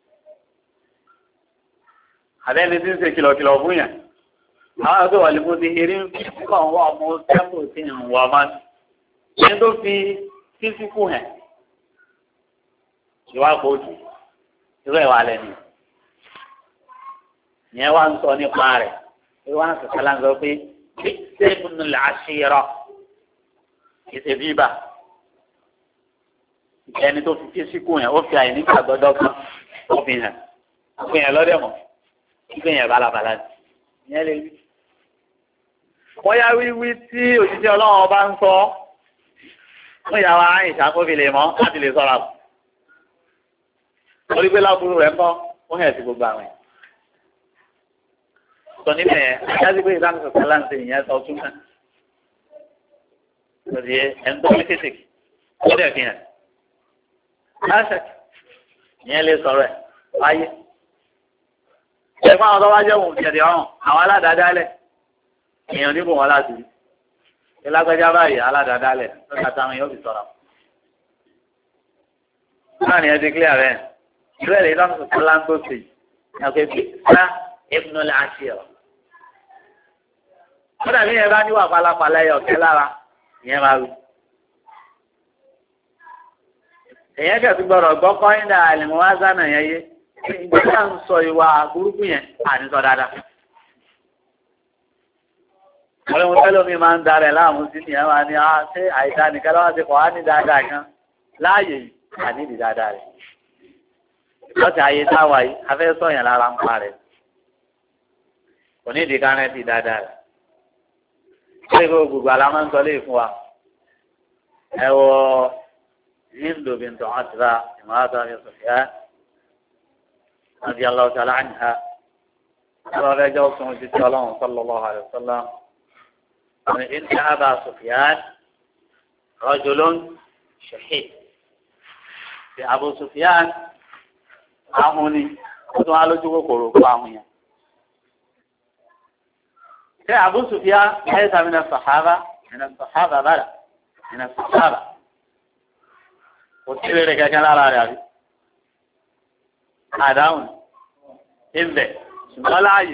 àtẹni tí ń ṣe kìlọ̀kìlọ̀ fún yẹn àwọn àgbẹ̀ wà lẹ́kọ̀ọ́ ti eré ń fi kọ́ ọ̀wọ́ ọmọ sẹ́kù tí ń wọ̀ ọmọ ẹni tó fi fífíkù hàn ìwà kóòtù irú ẹ̀ wà lẹ́nu ìyẹn wà ń sọ nípa rẹ̀ ìwà ń sọ̀tà láǹzọ̀ pé sẹ́gun làásìrọ̀ ìṣe bíbà ẹni tó fi físíkù yẹn ó fi àìní gbàgbọ́dọ́ kan ó fi hàn ó fi hàn lọ́dẹ̀ mọ́ ìgbé yẹn balabala ìyẹn lè wí. wọ́n yá wíwí tí òjijì ọlọ́run ọba ń sọ fún ìyàwó àyìnṣà kó fi lè mọ́ láti lè sọ̀rọ̀ àbò. orí pé láburú rẹ̀ ń kọ́ ó hẹ̀ sí gbogbo àwọn yẹn. sọ níbẹ̀ yẹn ajáde pé ìdáhùn sọ̀tàn láǹṣẹ ìyẹn sọ tún náà. lọ́dí ẹ̀ ń tó ní kéṣèké ó dẹ̀ fi hàn. láṣẹ ìyẹn lè sọ̀rọ̀ ẹ̀ wáyé. ẹ̀fọ́ àwọn tó wá jẹ́ òun jẹ̀dẹ̀ ọ̀hún àwọn aládàádálẹ̀ èèyàn níbò wọn láti rí. ìlágbájá báyìí aládàádálẹ̀ lọ́dà táwọn yóò fi sọ̀rọ̀. náà ni ẹ ti clear rẹ̀ ìrẹ́ rẹ̀ ìdáhùn sọ̀tàn láǹṣẹ sí ẹ̀kọ́ ìpè sá ìbùnú làásì ọ̀. ó dàbí yẹn bá níwà pálapàla ẹ̀ ọ̀kẹ́ lára ìyẹn máa wí. èyàn kẹsì gbọ́dọ̀ gbọ́ kọ́ńdà àlìmọ́wázánà yẹn yé ìgbà tá à ń sọ ìwà burúkú yẹn àní sọ dáadáa ọ̀rẹ́ wọn tẹ́lẹ̀ mi máa ń darẹ̀ láàmú sí ni àwọn àni ṣé àìdá nìkan lọ́wọ́ ti kọ̀ á ní dáadáa kan láàyè yìí àní ìdí dáadáa rẹ̀ lọ́sẹ̀ ayé táwa yìí afẹ́ sọ̀yàn lára ń pa rẹ̀ kò ní ìdí kárẹ́ǹtì dáadáa rẹ̀ ṣé gbogbo àlá máa ń sọ léè fún wa ẹ wọ Hindu bint Utba imra'atu Abi Sufyan radiyallahu ta'ala anha ọlọ́run ẹjọ́ sùn ti tí ọlọ́run sallallahu alaihi wasallam ní inna Aba Sufyan rajulun shahih ti Abu Sufyan ahun ni ó tún wá lójú kòkòrò kó ahun yẹn. ṣé Abu Sufyan laysa mina sahaba mina sahaba bala mina sahaba kò sí rere kẹ̀kẹ́ lára rẹ̀ àbí àdáhùn ìbẹ̀ ṣùgbọ́n láàyè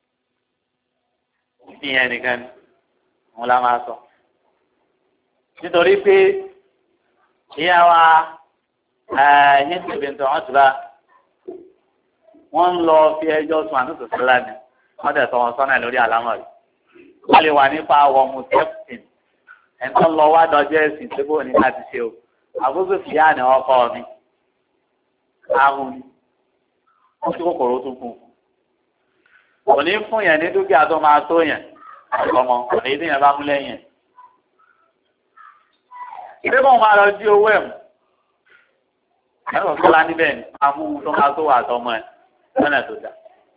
ìyẹn nìkan ni wọn la máa sọ nítorí pé ìyá wa Hindu bint Utba wọ́n ń lọ fi ẹjọ́ sùn àtúntò sílá ni wọ́n tẹ̀ sọ wọn sọ́nà lórí àlámọ̀ rẹ̀ wọ́n lè wà nípa àwọn ọmọ tẹ́pùtìn ẹni tó lọ wá dọjọ́ ẹ̀sìn tó bó ní láti ṣe o àbúrò fìyà ni ọkọ mi ahun ni wọ́n ti kòkòrò tó kù kò ní fún yẹn ní dúkìá tó máa tó yẹn ọmọ kò ní dín yẹn bá mú lẹ́yìn ṣé kò máa lọ jí owó ẹ̀ mú ẹ̀rọ fúnra níbẹ̀ ni máa mú tó máa tó wà tọmọ ẹ̀ lọ́nà tó dá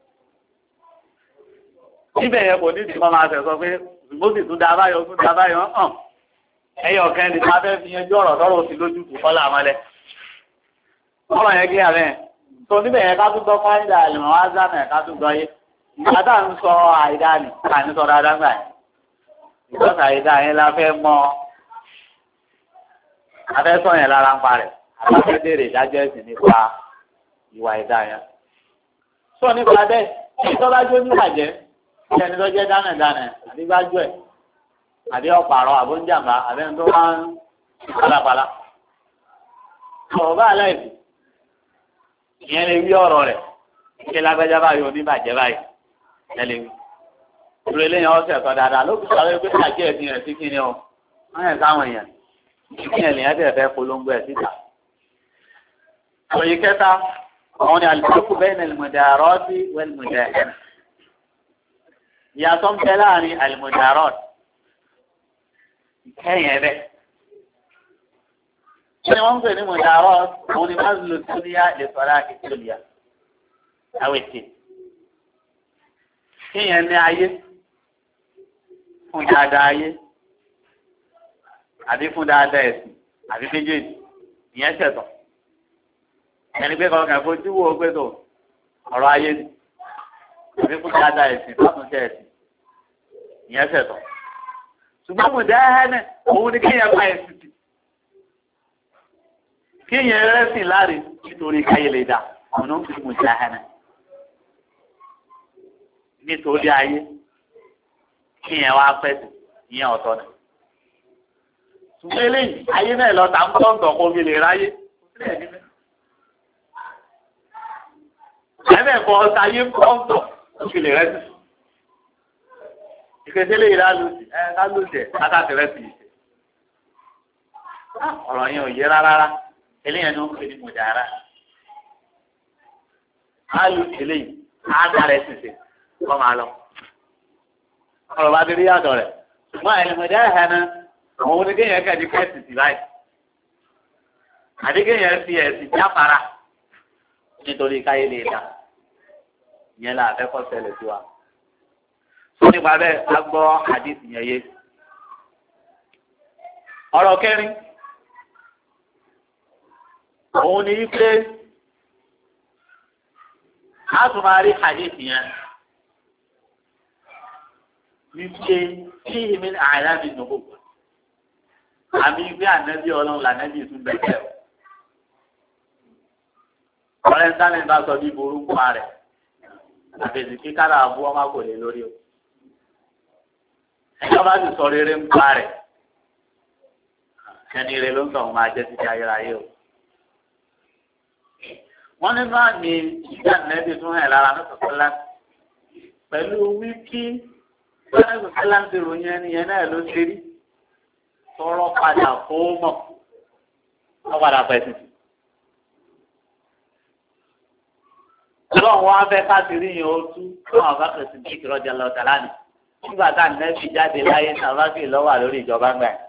níbẹ̀ yẹn kò ní ìdí kan máa tẹ̀ sọ pé ṣùgbọ́n sì tún dá báyọ̀ tún dá báyọ̀ hàn ẹyọ kan ní ká fẹ́ fi yanjú ọ̀rọ̀ tọ́rọ̀ òsì lójú tó kọ́ làmọ́lẹ̀ ọ̀rọ̀ yẹn kí àbẹ́ tó níbẹ̀ yẹn ká tún gbọ́ fáyidà àlùmọ́ wá sánà ká tún gbọ́ yé ìgbà tá à ń sọ àìdá ni ká ní sọ dáadáa gbà yẹn ìjọsìn àìdá yẹn la fẹ́ mọ afẹ́sọ̀ yẹn lára ń parẹ̀ àbáfẹ́dèrè ìdájọ́ ẹ̀sìn nípa ìwà àìdá yẹn sọ nípa bẹ́ẹ̀ ìtọ́lájú oníbàjẹ́ ẹni tó jẹ́ dánẹ̀dánẹ̀ àbí gbájú ẹ̀ àbí ọ̀pàrọ̀ àbóńjàmbá àbẹ́ni tó máa ń palapala ọ̀bá aláìsí ìyẹn lè wí ọ̀rọ̀ rẹ̀ ṣe lágbájá báyìí oníbàjẹ́ báyìí ẹ lè wí. ìrè lẹ́yìn ọ̀sẹ̀ kan dáadáa ló fi sáré pé àjẹ́ ẹ̀sìn rẹ̀ sí kí ni ọ wọ́n yẹn sáwọn èèyàn kí ẹ̀ lèyàn tẹ̀ fẹ́ polongo ẹ̀ síta. òye kẹta àwọn ni àlùfáàkù bẹ́ẹ̀ ni àlùmọ̀dàrọ́ọ̀tì wẹ́lùmọ̀dàrọ́ọ̀tì ìyàtọ̀ ń bẹ láàrin àlùmọ̀dàrọ́ọ̀tì ìkẹyìn ẹ̀ bẹ́ẹ̀. Ṣé wọ́n ń pè ní mọ̀dàrọ́ òun ni máa ń lo dúníyà lè sọ̀rọ̀ àkìtìlìyà àwọn ètè. Kíyẹn ní ayé fún dáadáa ayé àbí fún dáadáa ẹ̀sìn àbí méjèèjì ìyẹn ṣẹ̀tọ̀. Ẹni pé kọ̀ọ̀kan fojú wo pé tó ọ̀rọ̀ ayé ni àbí fún dáadáa ẹ̀sìn fáfúnṣẹ́ ẹ̀sìn ìyẹn ṣẹ̀tọ̀. Ṣùgbọ́n mọ̀dáhánà òun ni kíyẹn pa ẹ̀sìn tì. Kíyẹn rẹ́sìn láre nítorí káyé lè dà ọ̀nà ń fi mọ̀dáhánà. Nítorí ayé kíyẹn wá pẹ̀sì ìyẹn ọ̀tọ̀ ni. Ṣùgbọ́n eléyìí ayé náà lọ tà ń tọ̀ǹtọ̀ kó fi lè ráyé. Ẹ̀mẹ̀ kọ́ ọ̀sà ayé ń tọ̀ǹtọ̀ kó fi lè rẹ́sì. Ìkẹsílẹ̀ yìí lálùsì ẹ̀ lálùsì ẹ̀ látàtẹ̀rẹ́ sí ìṣe. Ọ̀rọ̀ yẹn ò yé rárá. Eléyìí ni wọ́n pè ní mọ̀jára. Lálùsì eléyìí á dàrẹ́ ṣiṣẹ́ kọ́ máa lọ. Ọ̀rọ̀ bá ti rí yàtọ̀ rẹ̀. Ṣùgbọ́n ẹ̀yìn mọ̀jára yẹn náà àwọn oníkéyàn kẹ́ẹ̀dí kẹ́ẹ̀sì sí báyìí. Àdékéyàn fi ẹ̀sìn jáfara nítorí káyé lè dà. Ìyẹn là àfẹ́kọ̀ ṣẹlẹ̀ sí wa. Sọ nípa bẹ́ẹ̀ a gbọ́ àdìsí yẹn yé. Ọ̀rọ̀ kẹrin. Òun ni wípé a tún máa rí àdìsí yẹn. Wípé kí ìmí àyà mi nùgbò. Àmì ìgbé ànẹ́bí ọlọ́run lànẹ́bí tún bẹ̀rẹ̀ o. Ọ̀rẹ́ ń dání bá sọ bí burúkú rẹ̀. Àfẹ̀sì kí kára àbú ọmọ kò lè lórí o. Ẹjọ́ bá ti sọ rere ń pa rẹ̀. Ẹni rẹ̀ ló ń tọ̀ máa jẹ́ títí ayérayé o. Wọ́n ní máa ní ìjà ànẹ́bí tún hẹ̀ lára ní sọ̀tọ́lá. Pẹ̀lú wíkí Bẹ́ẹ̀ni Sáláńtì ròyìn ẹni yẹn náà ló ṣe rí. Tọrọ padà kó mọ̀. Wọ́n padà pẹ̀ sí. Ọlọ́run wá fẹ́ káàkiri yẹn ó tú fún àwọn bákẹ́sì bí ìkìrọ̀jà lọ tàlánì. Nígbà tá nẹ́ẹ̀fì jáde láyé sàbákì lọ́wọ́ lórí ìjọba ń gbà yẹn.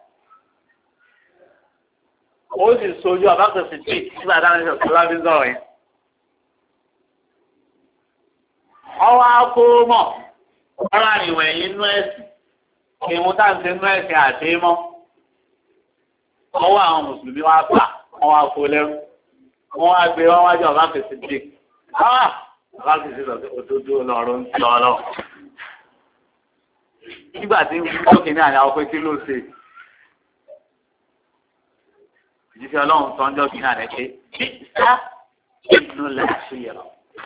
Ó sì sojú àbákẹ́sì bí nígbà tá nẹ́ẹ̀fì tó lábí sọ̀rọ̀ yẹn. Ọwọ́ akó mọ̀ ọ̀rọ̀ àrìnwẹ̀ yìí nú ẹ̀sìn. Ìwọ̀n tá à ń ṣe nú ẹ̀sìn àti mọ́. Ọwọ́ àwọn mùsùlùmí wá pa wọ́n wá kó lẹ́rú. Wọ́n wá gbé wọ́n wájú àbákẹ́sì bí. Ah! Àbákẹ́sì bí òdodo lọ́rùn ń lọ lọ. Nígbà tí wọ́n kì ní àyàwó pé kí ló ṣe. Ìjíṣẹ́ ọlọ́run tó ń jọ́ kí náà rẹ̀ pé ṣá inú láṣẹ yẹ̀rọ.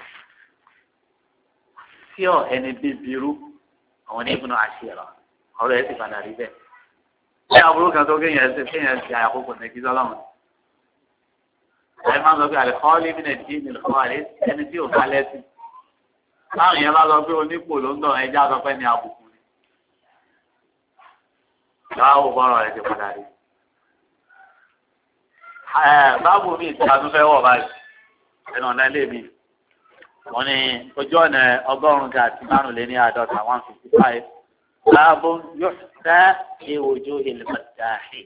Sí ọ̀ ẹni bíbirú àwọn ní ìbùnú àṣeyẹ̀rọ. Ọ̀rọ̀ ẹ̀ sì padà rí bẹ́ẹ̀. Ṣé àbúrò kan tó kéèyàn ṣe kéèyàn ṣe àkókò ní kí sọ́lọ́run? Ẹ máa ń sọ pé àlẹ́kọ́ọ́lì bí nàìjíríà ní ìlúkọ́ọ́lì ẹni tí ò bá lẹ́sìn. Táwọn èèyàn bá sọ pé onípò ló ń dọ̀ ẹja sọ pé ní àbùkù ni. Báwo bọ́rọ̀ rẹ̀ ti padà rí? Báwo mi ti àtúnfẹ́ wọ̀ báyìí? Ẹnu ọ̀nà ilé mi. Wọ́n ní ojú ọ̀nà ọgọ́rùn-ún ga àti márùnléní àádọ́ta one fifty five. Báwo yóò fẹ́ ìwòjú ìlúmọ̀dáhì?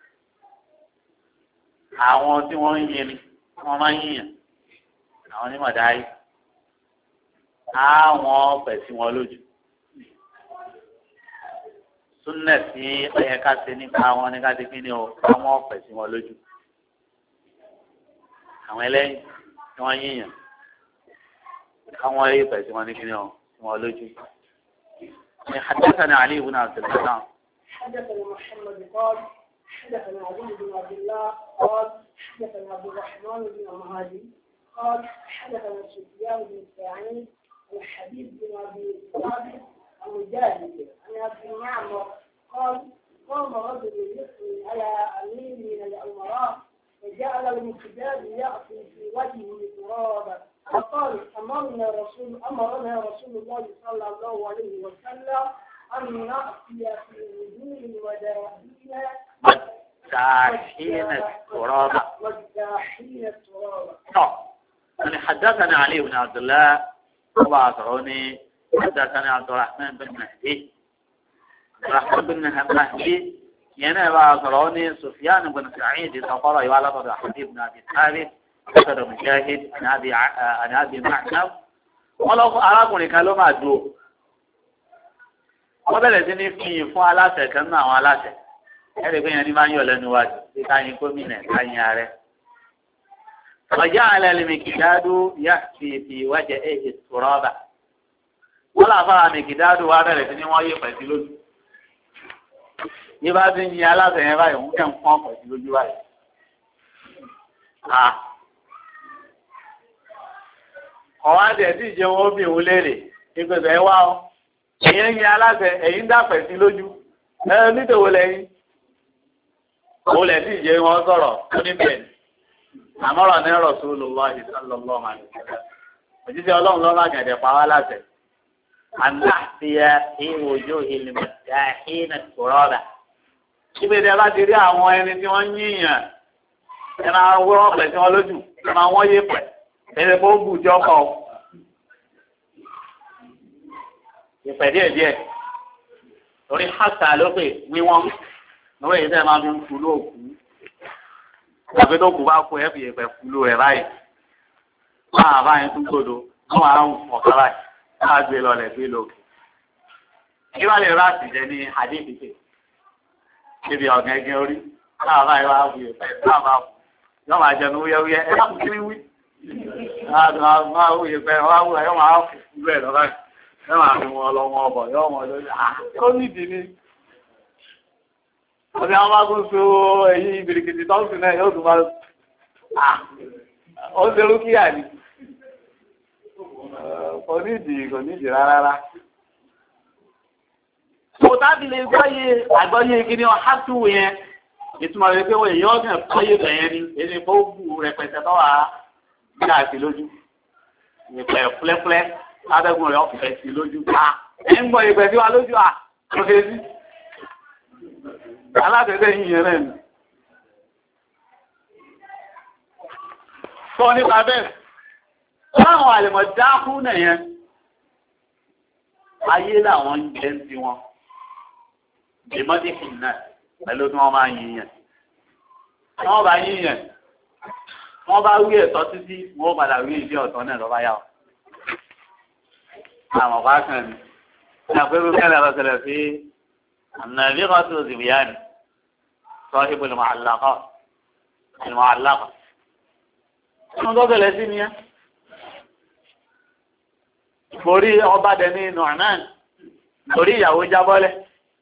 Àwọn tí wọ́n ń yin ni wọ́n máa ń yìnyín. Àwọn onímọ̀dáhì. Àwọn pẹ̀sí wọn lójú. Súnnẹ̀ tí ọyẹ ká ṣe nípa àwọn ní ká ti kí ni o, àwọn ọ̀pẹ̀ sí wọn lójú. Àwọn ẹlẹ́yìn tí wọ́n yíyàn, káwọn ẹyẹ pẹ̀ sí wọn ní kí ni o, sí wọn lójú. حدثنا علي بن عبد الله. حدثنا محمد قال حدثنا علي بن عبد الله قال حدثنا عبد الرحمن بن مهدي قال حدثنا سفيان بن سعيد الحبيب بن ابي ثابت المجاهد عن ابي معمر قال قام رجل يثني على امير من الامراء فجعل المقداد يأتي في وجهه ترابا فقال امرنا رسول امرنا رسول الله صلى الله عليه وسلم ان نأتي في وجوه وداحين والداحين الترابا والداحين الترابا. أنا حدثنا علي بن عبد الله وبعثروني حدثنا عبد الرحمن بن مهدي عبد الرحمن بن مهدي ينا بعثروني سفيان بن سعيد سفر يوالد حبيب بن أبي ثابت حدث مجاهد عن أبي عن أبي معمر ولو أراكم كلام máa dúró wọ́n bẹ̀rẹ̀ sí ní fi fún aláṣẹ kan náà àwọn aláṣẹ ẹ̀rí pé yẹn ní máa ń yọ̀ lẹ́nu wájú bí káyín gómìnà káyín ààrẹ. وجعل المكداد يأتي في وجهه التراب wọ́n làfàrà mìkìdáàdù wa bẹ̀rẹ̀ sí ní wọ́n yé pẹ̀sí lójú. Yí bá ti ń yin aláṣẹ yẹn báyìí, òun kẹ́ ń pọ́n pẹ̀sí lójú báyìí. Ọ̀wá tẹ̀ sí ìjẹun ó bí òun léèrè, ìpèsè ẹ wá ọ́. Èyí ń yin aláṣẹ, èyí ń dá pẹ̀sí lójú. Ẹ nítòwó lẹ́yìn. Òun lẹ̀ sí ìjẹun wọn sọ̀rọ̀ ó ní bẹ́ẹ̀. Àmọ́ràn ní Rasulullahi sallallahu alaihi wasallam. Òjíṣẹ́ Ọlọ́run ló máa gẹ̀dẹ̀ pa wá láṣẹ. Ànáfíà ìwòjó ìlìmọ̀tà ìnà tòrọ́dà. Ìgbèdè bá ti rí àwọn ẹni tí wọ́n yíyàn. Ẹ máa wọ́n pẹ̀ sí wọn lójú. Ẹ máa wọ́n yé pẹ̀. Ẹ kó bù jọ́kọ̀. Ìpẹ̀ díẹ̀ díẹ̀. Torí hàṣà ló pè wíwọ́n. Lórí èyí tẹ́ máa fi ń kú lóòkú. Ìgbàgbé tó kù bá kú ẹ fi ìpẹ̀ kú ló rẹ̀ báyìí. Máa bá yẹn tún gbòdo. Wọ́n máa ń ọ̀ká báyìí. Máa gbé lọ lẹ̀ gbé lókè. Kí wá lè ráàsì jẹ ní àdébìtì? Níbi ọ̀gẹ́gẹ́ orí. Máa bá yẹn wá wù ìpẹ̀ máa máa wù. Yọ́ máa jẹnu wúyẹ́wúyẹ́. Ẹ dákun kí ni wí? Máa wù ìpẹ̀ wá wù ẹ̀ yọ́ máa fò fúlù ẹ̀ lọ́bàá. Ẹ máa fi wọn lọ wọn ọbọ̀ yọ́ wọn lórí. Ó nídìí ni. Ọ̀sẹ̀ àwọn máa tún so èyí ìbìrìkìtì tó ń sìn náà yóò tún máa. Ó ń ṣe rúkìá ni. Kò nídìí kò nídìí rárá. Kò tábí lè gbọ́yé àgbọ́yé kí ni ọ̀há tù yẹn. Ìtumọ̀ rẹ̀ pé wọ́n èèyàn ọ̀gàn gbọ́yé bẹ̀yẹn ni. Èdè kò bù rẹpẹtẹ tó wà bí àti lójú. Ìpẹ̀ fúlẹ́fúlẹ́. Adẹ́gùn rẹ̀ ọ̀fẹ́ sí lójú ká ẹ̀ ń gbọ́ ìpẹ́ sí wa lójú à kò ṣe sí. Alátẹ̀tẹ̀ yìí yẹn náà ni. Sọ nípa bẹ́ẹ̀. Láwọn àlèmọ̀ dákú nìyẹn. Ayé làwọn ń jẹ́ sí wọn. Ìmọ̀dé ìnà pẹ̀lú tí wọ́n máa ń yíyàn. Wọ́n bá yíyàn. Wọ́n bá wí ẹ̀tọ́ títí, wọ́n padà wí ìdí ọ̀tọ̀ náà lọ́ba yá o. Àwọn ọ̀pá kan ni. Àpérú kẹ́lẹ̀ lọ́sẹ̀lẹ̀ sí ànàbí kan tó sì bìyà ni. Sọ́hìbù al-mu'allaqat. Al-mu'allaqat. Wọ́n tó bẹ̀rẹ̀ sí nìyẹn. Borí ọba dẹni Nu'man. Borí ìyàwó jábọ́lẹ̀.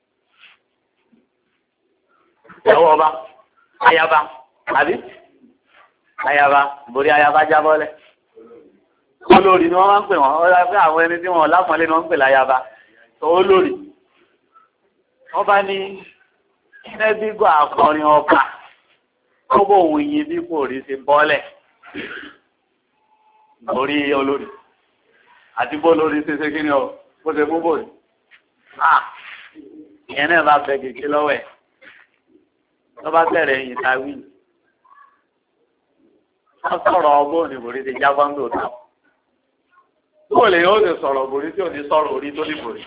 Ìyàwó ọba. Ayaba. Àbí? Ayaba. Borí ayaba jábọ́lẹ̀. Olórí ni wọ́n máa ń pè wọ́n. Ó yà pé àwọn ẹni tí wọ́n lápọ̀nlé ni wọ́n ń pè láyaba. Olórí. Ọba ní Nẹ́bígbọ́ akọrin ọba. Ó bó òun yìí bí kò rí sí bọ́lẹ̀. Borí olórí. Àti bó lórí ṣe ṣe kí ni ọ, bó ṣe mú bòrí. Ah! Ìyẹn náà bá fẹ́ kékeré lọ́wọ́ ẹ̀. Tó bá bẹ̀rẹ̀ ẹ̀yìn táwí. Wọ́n sọ̀rọ̀ ọgbọ́n ní borí ti jábọ́ ń lò náà. Bó lè yóò lè sọ̀rọ̀ borí tí ò ní sọ̀rọ̀ orí tó ní borí.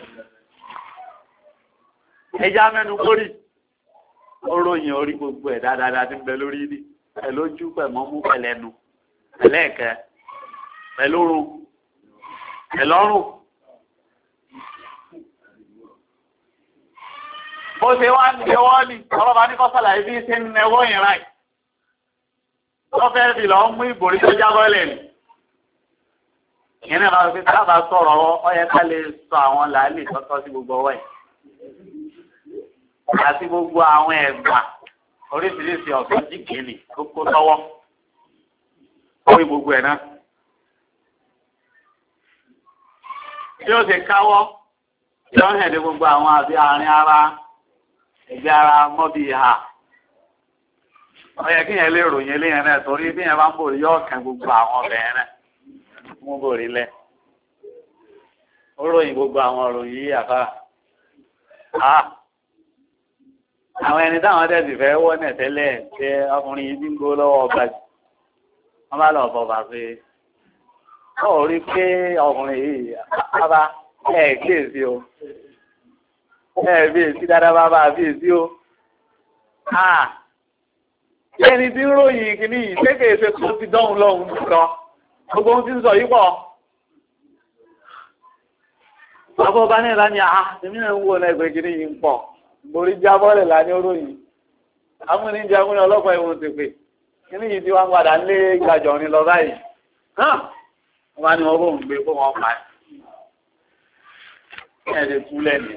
Ẹja mẹ́nu kórì. Ó ròyìn orí gbogbo ẹ̀ dáadáa tí ń bẹ lórí ní. Ẹ lójú pẹ̀mọ́mú pẹ̀lẹ́nu. Ẹlẹ́ẹ̀kẹ́. Pẹ̀lúrun. Ẹ̀lọ́rùn. Bó ṣe wá ní ẹwọ́ ní ọlọ́bàá ní kọ́sàlà ibi ṣe ń ẹwọ́ ìrìn. Wọ́n fẹ́ fi lọ mú ìbòrí tó jábọ́ lẹ̀ ní. Ìyẹn náà bá fi sábà sọ̀rọ̀ ọ yẹ ká lè sọ àwọn làálì tọ́tọ́ sí gbogbo ọwọ́ ẹ̀. Àti gbogbo àwọn ẹ̀gbà oríṣiríṣi ọ̀sán jìgìlì tó kó sọ́wọ́. Ó rí gbogbo ẹ̀ náà. Tí ó ṣe káwọ́, tí ó ń hẹ̀dé gbogbo àwọn àbí àárín ara, ẹgbẹ́ ara mọ́bí ìhà. Ó yẹ kí yẹn lè ròyìn eléyẹn náà torí bí yẹn bá ń bòrí yóò kàn gbogbo àwọn ọbẹ̀ yẹn náà. Mú bòrí lẹ̀. Ó ròyìn gbogbo àwọn ròyìn yìí àfà. Àwọn ẹni táwọn tẹ̀sí fẹ́ wọ́ nẹ̀ tẹ́lẹ̀ ṣe ọkùnrin yìí ń gbó lọ́wọ́ ọba jù. Wọ́n bá lọ bọ̀ bá pé ó rí pé ọkùnrin yìí bàbá ẹ̀ kíyèsí o. Ẹ̀ bí èsì dáadáa bàbá bí èsì o. Ẹni tí ń ròyìn kìíní yìí ṣé kèé ṣe tó ti dánwò lọ́hùn nìkan. Gbogbo ohun tí ń sọ yìí pọ̀. Bàbá ọba náà lá ní àá, èmi náà ń wò náà ẹgbẹ́ kìíní yìí ń pọ̀. Borí jábọ́lẹ̀ lá ní oróyìn. Amúnijẹ amúnijẹ ọlọ́pàá ìwọ̀n ti pè. Kìíní yìí tí wọ́n padà ń lé gbàjọ ní lọ báyìí. Wọ́n bá ní wọ́n bóun gbé fún wọn pa. Kí ẹ lè tú lẹ́nu.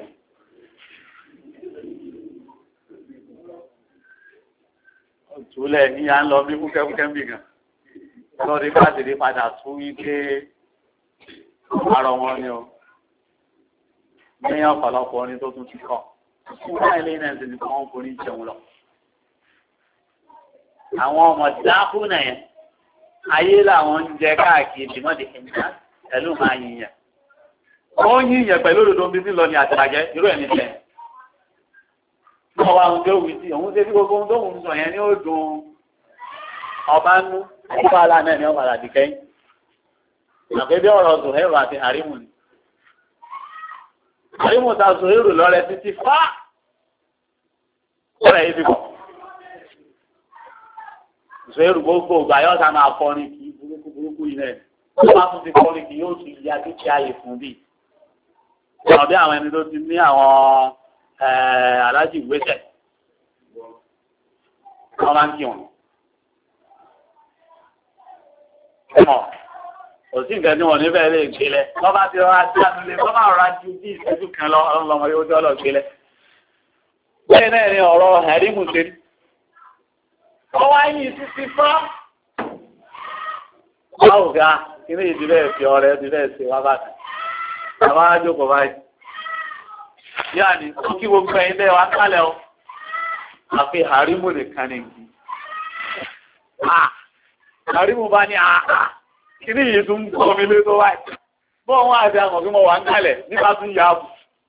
Túlẹ̀ ní à ń lọ bí fúkẹ́fúkẹ́ bì gan. Lọ́ọ̀dí káàdì padà tún wípé àrọ̀ wọn ni o. Lẹ́yìn ọ̀pọ̀lọpọ̀ orin tó tún ti kọ̀. Fún báyìí lẹ́yìn náà sì ni wọ́n forí jẹun lọ. Àwọn ọmọ dákú náà yẹn. Ayé làwọn ń jẹ káàkiri mọ́dé ẹ̀yìn pẹ̀lú máa yìnyẹn. Ó ń yìnyẹn pẹ̀lú òdòdó bí nílọ ní àtàjẹ́ irú ẹ̀ nílẹ̀. Wọ́n wá ohun tó wù sí, òun ṣe bí gbogbo ohun tó wù sọ yẹn ní ó dùn ọba nú, ọba alá náà ni ọba àdàdì kẹ́yìn. Àpé bí ọ̀rọ̀ Zòhérù àti Hàrímù ni. Hàrímù ta Zòhérù lọ́rẹ títí fá. Ó rẹ̀ yìí bíbọ̀. Zòhérù gbogbo ìgbà yóò sá máa kọrin kì í burúkú burúkú yìí náà. Ó bá tún ti kọrin kì yóò tún ya dúkìá yìí fún bí. Ọ̀nà bí àwọn ẹni tó ti ní àwọn aláàjì ìwésẹ̀. Wọ́n máa ń kí wọn. Ẹ̀mọ̀, kò sí nǹkan tí wọ́n nífẹ̀ẹ́ lè gbélé. Wọ́n bá ti rọra sí àtúnlé, wọ́n máa rọra ju bí ìṣẹ́jú kan lọ, ọlọ́mọ yóò jọ́ lọ gbélé. Bẹ́ẹ̀ náà ni ọ̀rọ̀ Hàrímù ṣe rí. Wọ́n wá yìí títí fọ́. Báwo ga, kí ní ìdílé fi ọrẹ ìdílé ṣe wá bàtà. Àwọn ajókòó báyìí. Yáà ni, ó kí gbogbo ẹ̀yin bẹ́ẹ̀ wá kálẹ̀ o. Àfi Hàrímù nìkan ni ìdí. Hàrímù bá ní àá. Kí ní yìí tún kọ́ mi lé tó wáyé. bó wọn àti àwọn òbí mo wà ń kalẹ̀ nípa tún yà á bù.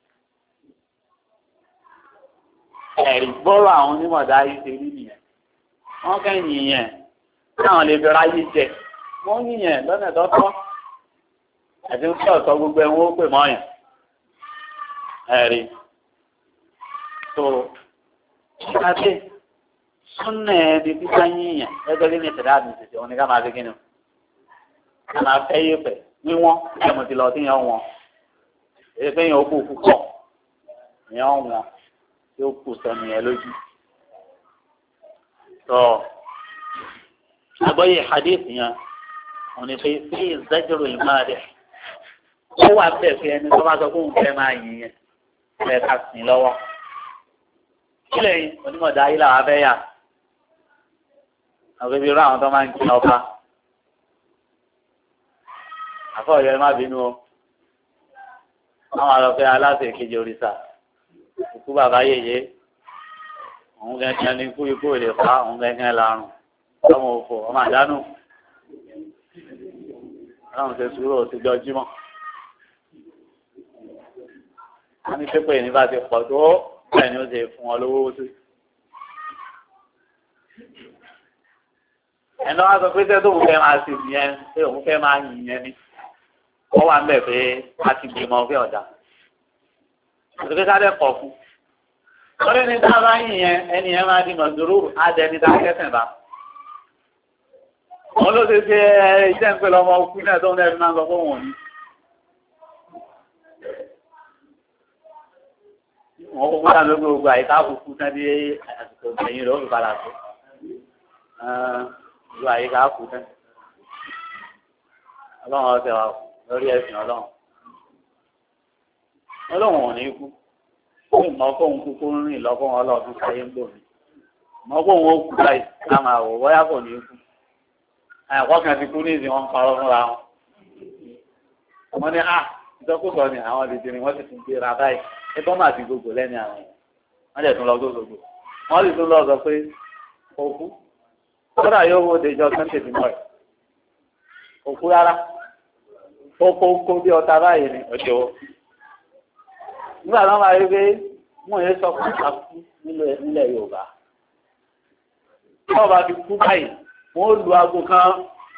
ẹ̀rí gbọ́rọ̀ àwọn onímọ̀dá yìí ṣe rí nìyẹn wọ́n kẹ́yìn yẹn káwọn lè fi ráyé jẹ wọ́n yìnyẹn lọ́nà tọ́tọ́ àti ń fi ọ̀tọ̀ gbogbo ẹ̀wọ̀n ó pè mọ́ yẹn ẹ̀rí tó ṣáàtì súnà ẹni tí ká yìnyẹn gẹ́gẹ́ bí ní ìṣẹ̀dá àmì ìṣẹ̀ṣẹ̀ wọn ni ká máa fi kíni ká máa fẹ́ yé pẹ̀ wíwọ́n ẹ̀mú ti lọ sí yẹn wọn èyí pé yẹn ó kú púpọ̀ yẹn wọn yóò kù sẹ́nu yẹn lójú. tó àgbọ́yé hadith yẹn wọ́n ní pé sí ìzájọ́rò ìmáàdì ó wà bẹ́ẹ̀ pé ẹni tó bá sọ fún òun máa yìn yẹn ẹ̀ ká sìn lọ́wọ́. kílẹ̀ yìí onímọ̀dá ayé làwọn abẹ́ yà àwọn ibi irú àwọn tó máa ń kí ọba àfọ̀yọ́ ẹ má bínú o àwọn àlọ́fẹ́ aláṣẹ kejì òrìṣà ikú bàbá yèyé òun gẹ́gẹ́ ní ikú ikú ò lè pa òun gẹ́gẹ́ lárùn ọmọ òfò ọmọ àdánù ọlọ́run ṣe sùúrù òsìjọ́ jímọ̀ wọ́n ní pépè ní bá ti pọ̀ tó bẹ́ẹ̀ ni ó ṣe fún ọ lówó sí. ẹ̀nà wá sọ pé tẹ́ tóun fẹ́ máa sì yẹn pé òun fẹ́ máa yìn yẹn ni wọ́n wà ń bẹ̀ pé a ti gbìmọ̀ fẹ́ ọ̀dà àti pé ká dẹ́ pọ̀ fún. wọ́n lé ní dábà yìn yẹn ẹni yẹn máa di mọ̀sùrù adẹni tá a kẹsẹ̀ bá. wọ́n ló ṣe ṣe iṣẹ́ ń pè lọ́mọ òkú náà tó ń dẹ́bi máa ń sọ fún òun ní. wọ́n kó kúta lórí gbogbo àyíká kúkú náà bí àsìkò ìgbẹ̀yìn rẹ̀ ó fi padà tó. gbogbo àyíká kú náà. ọlọ́run ọ̀sẹ̀ wa lórí ẹ̀sìn ọlọ́run. ọlọ́run ò ní kú. ó mọ fóun kúkú ń rìn lọ́kọ́ wọn ọlọ́run káyé ń gbòmí. mọ fóun ó kú báyìí ká máa wò bóyá kò ní kú. àyàkọ́ kan ti kú ní ìsìn wọn parọ́ fúnra wọn. wọ́n ní à ìjọkùsọ ni àwọn dìdìrín wọ́n sì tún gbéra báyìí. ẹgbọ́n máa fi gbogbo lẹ́ni àwọn èèyàn wọ́n lè tún lọ gbogbo wọ́n lè tún lọ sọ pé òkú kódà yóò wo dèjọ sẹ́ńtẹ̀ bímọ rẹ̀ òkú rárá ó kó kó bí ọta báyìí ni ọjọ́ nígbà tó máa rí pé mú yẹn sọ fún àkú nílẹ̀ Yorùbá tí wọ́n bá fi kú báyìí wọ́n lu aago kan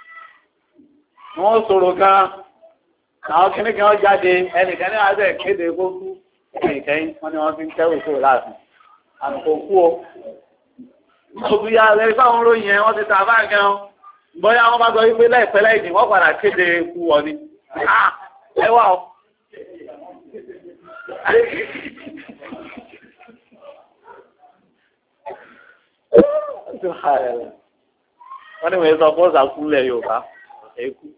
wọ́n sọ̀rọ̀ kan àwọn kìnnìkan jáde ẹnìkan ní àádọ́ ìkéde kó kú ẹ̀yìnkẹ́yìn wọ́n ní wọ́n fi ń tẹ́wò kúrò láàfin àmùkò kú o. òbí ya rẹ̀ fáwọn olóyìn ẹ̀ wọ́n ti ta báyìí gan bóyá wọ́n bá sọ wípé láìpẹ́ láìdì wọ́n padà kéde kú ọ ni. ẹ wá o. wọ́n ní wọ́n sọ fún ọ̀sà kúlẹ̀ Yorùbá ọ̀sẹ̀ kú.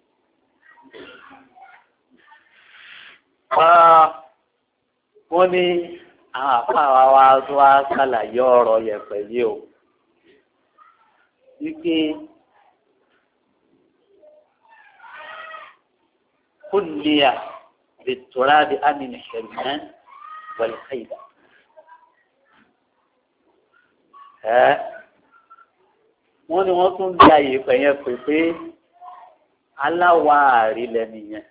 wọ́n ní àwọn àfáà wa tó wá ṣàlàyé ọ̀rọ̀ yẹn pẹ̀lú o wípé kúlìyà bìtúrà bí amìn ṣẹ̀lẹ̀ wẹ̀lẹ́kẹ̀yìdà. wọ́n ní wọ́n tún dá àyè pẹ̀yẹ pé pé aláwáàrí lẹ́nìyẹn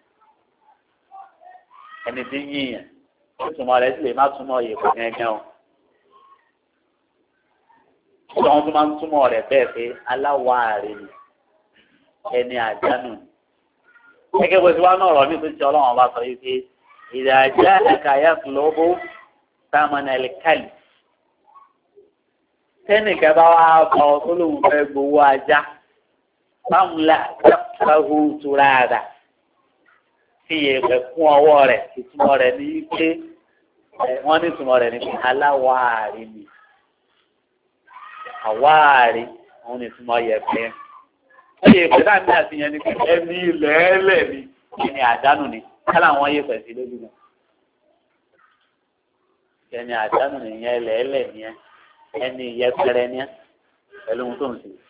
ẹni tí yíyan ìtumọ̀ rẹ̀ sì lè má túmọ̀ yìí kò gẹ́gẹ́ o. Wọ́n tún máa ń túmọ̀ rẹ̀ bẹ́ẹ̀ pé aláwáàrí ni ẹni àjánù. Gẹ́gẹ́ bó ti wá náà rọ̀ ní tó ti ọlọ́run bá sọ yìí pé ìdájá ẹ̀ka ayá fúlọ́bù sámánẹ́lì kálí. Tẹ́nìkẹ́ bá wá bọ̀ tó lóun fẹ́ gbowó ajá. Bámúlá káfíńtàhù túráàdà. Fi èèpẹ̀ fún ọwọ́ rẹ̀ ìtumọ̀ rẹ̀ ní pé wọ́n ní ìtumọ̀ rẹ̀ ní pé aláwáàrí ni. Àwáàrí òun ní ìtumọ̀ yẹ̀pẹ̀. Ṣé èèpẹ̀ náà ní àfihàn ní pé ẹni lẹ́ẹ̀lẹ̀ ni ẹni àdánù ni kálá wọn yẹ̀pẹ̀ sí lójú náà. Ẹni àdánù nìyẹn lẹ́ẹ̀lẹ̀ ni ẹ ẹni yẹpẹrẹ ni ẹ pẹ̀lú ohun tó ń ṣe.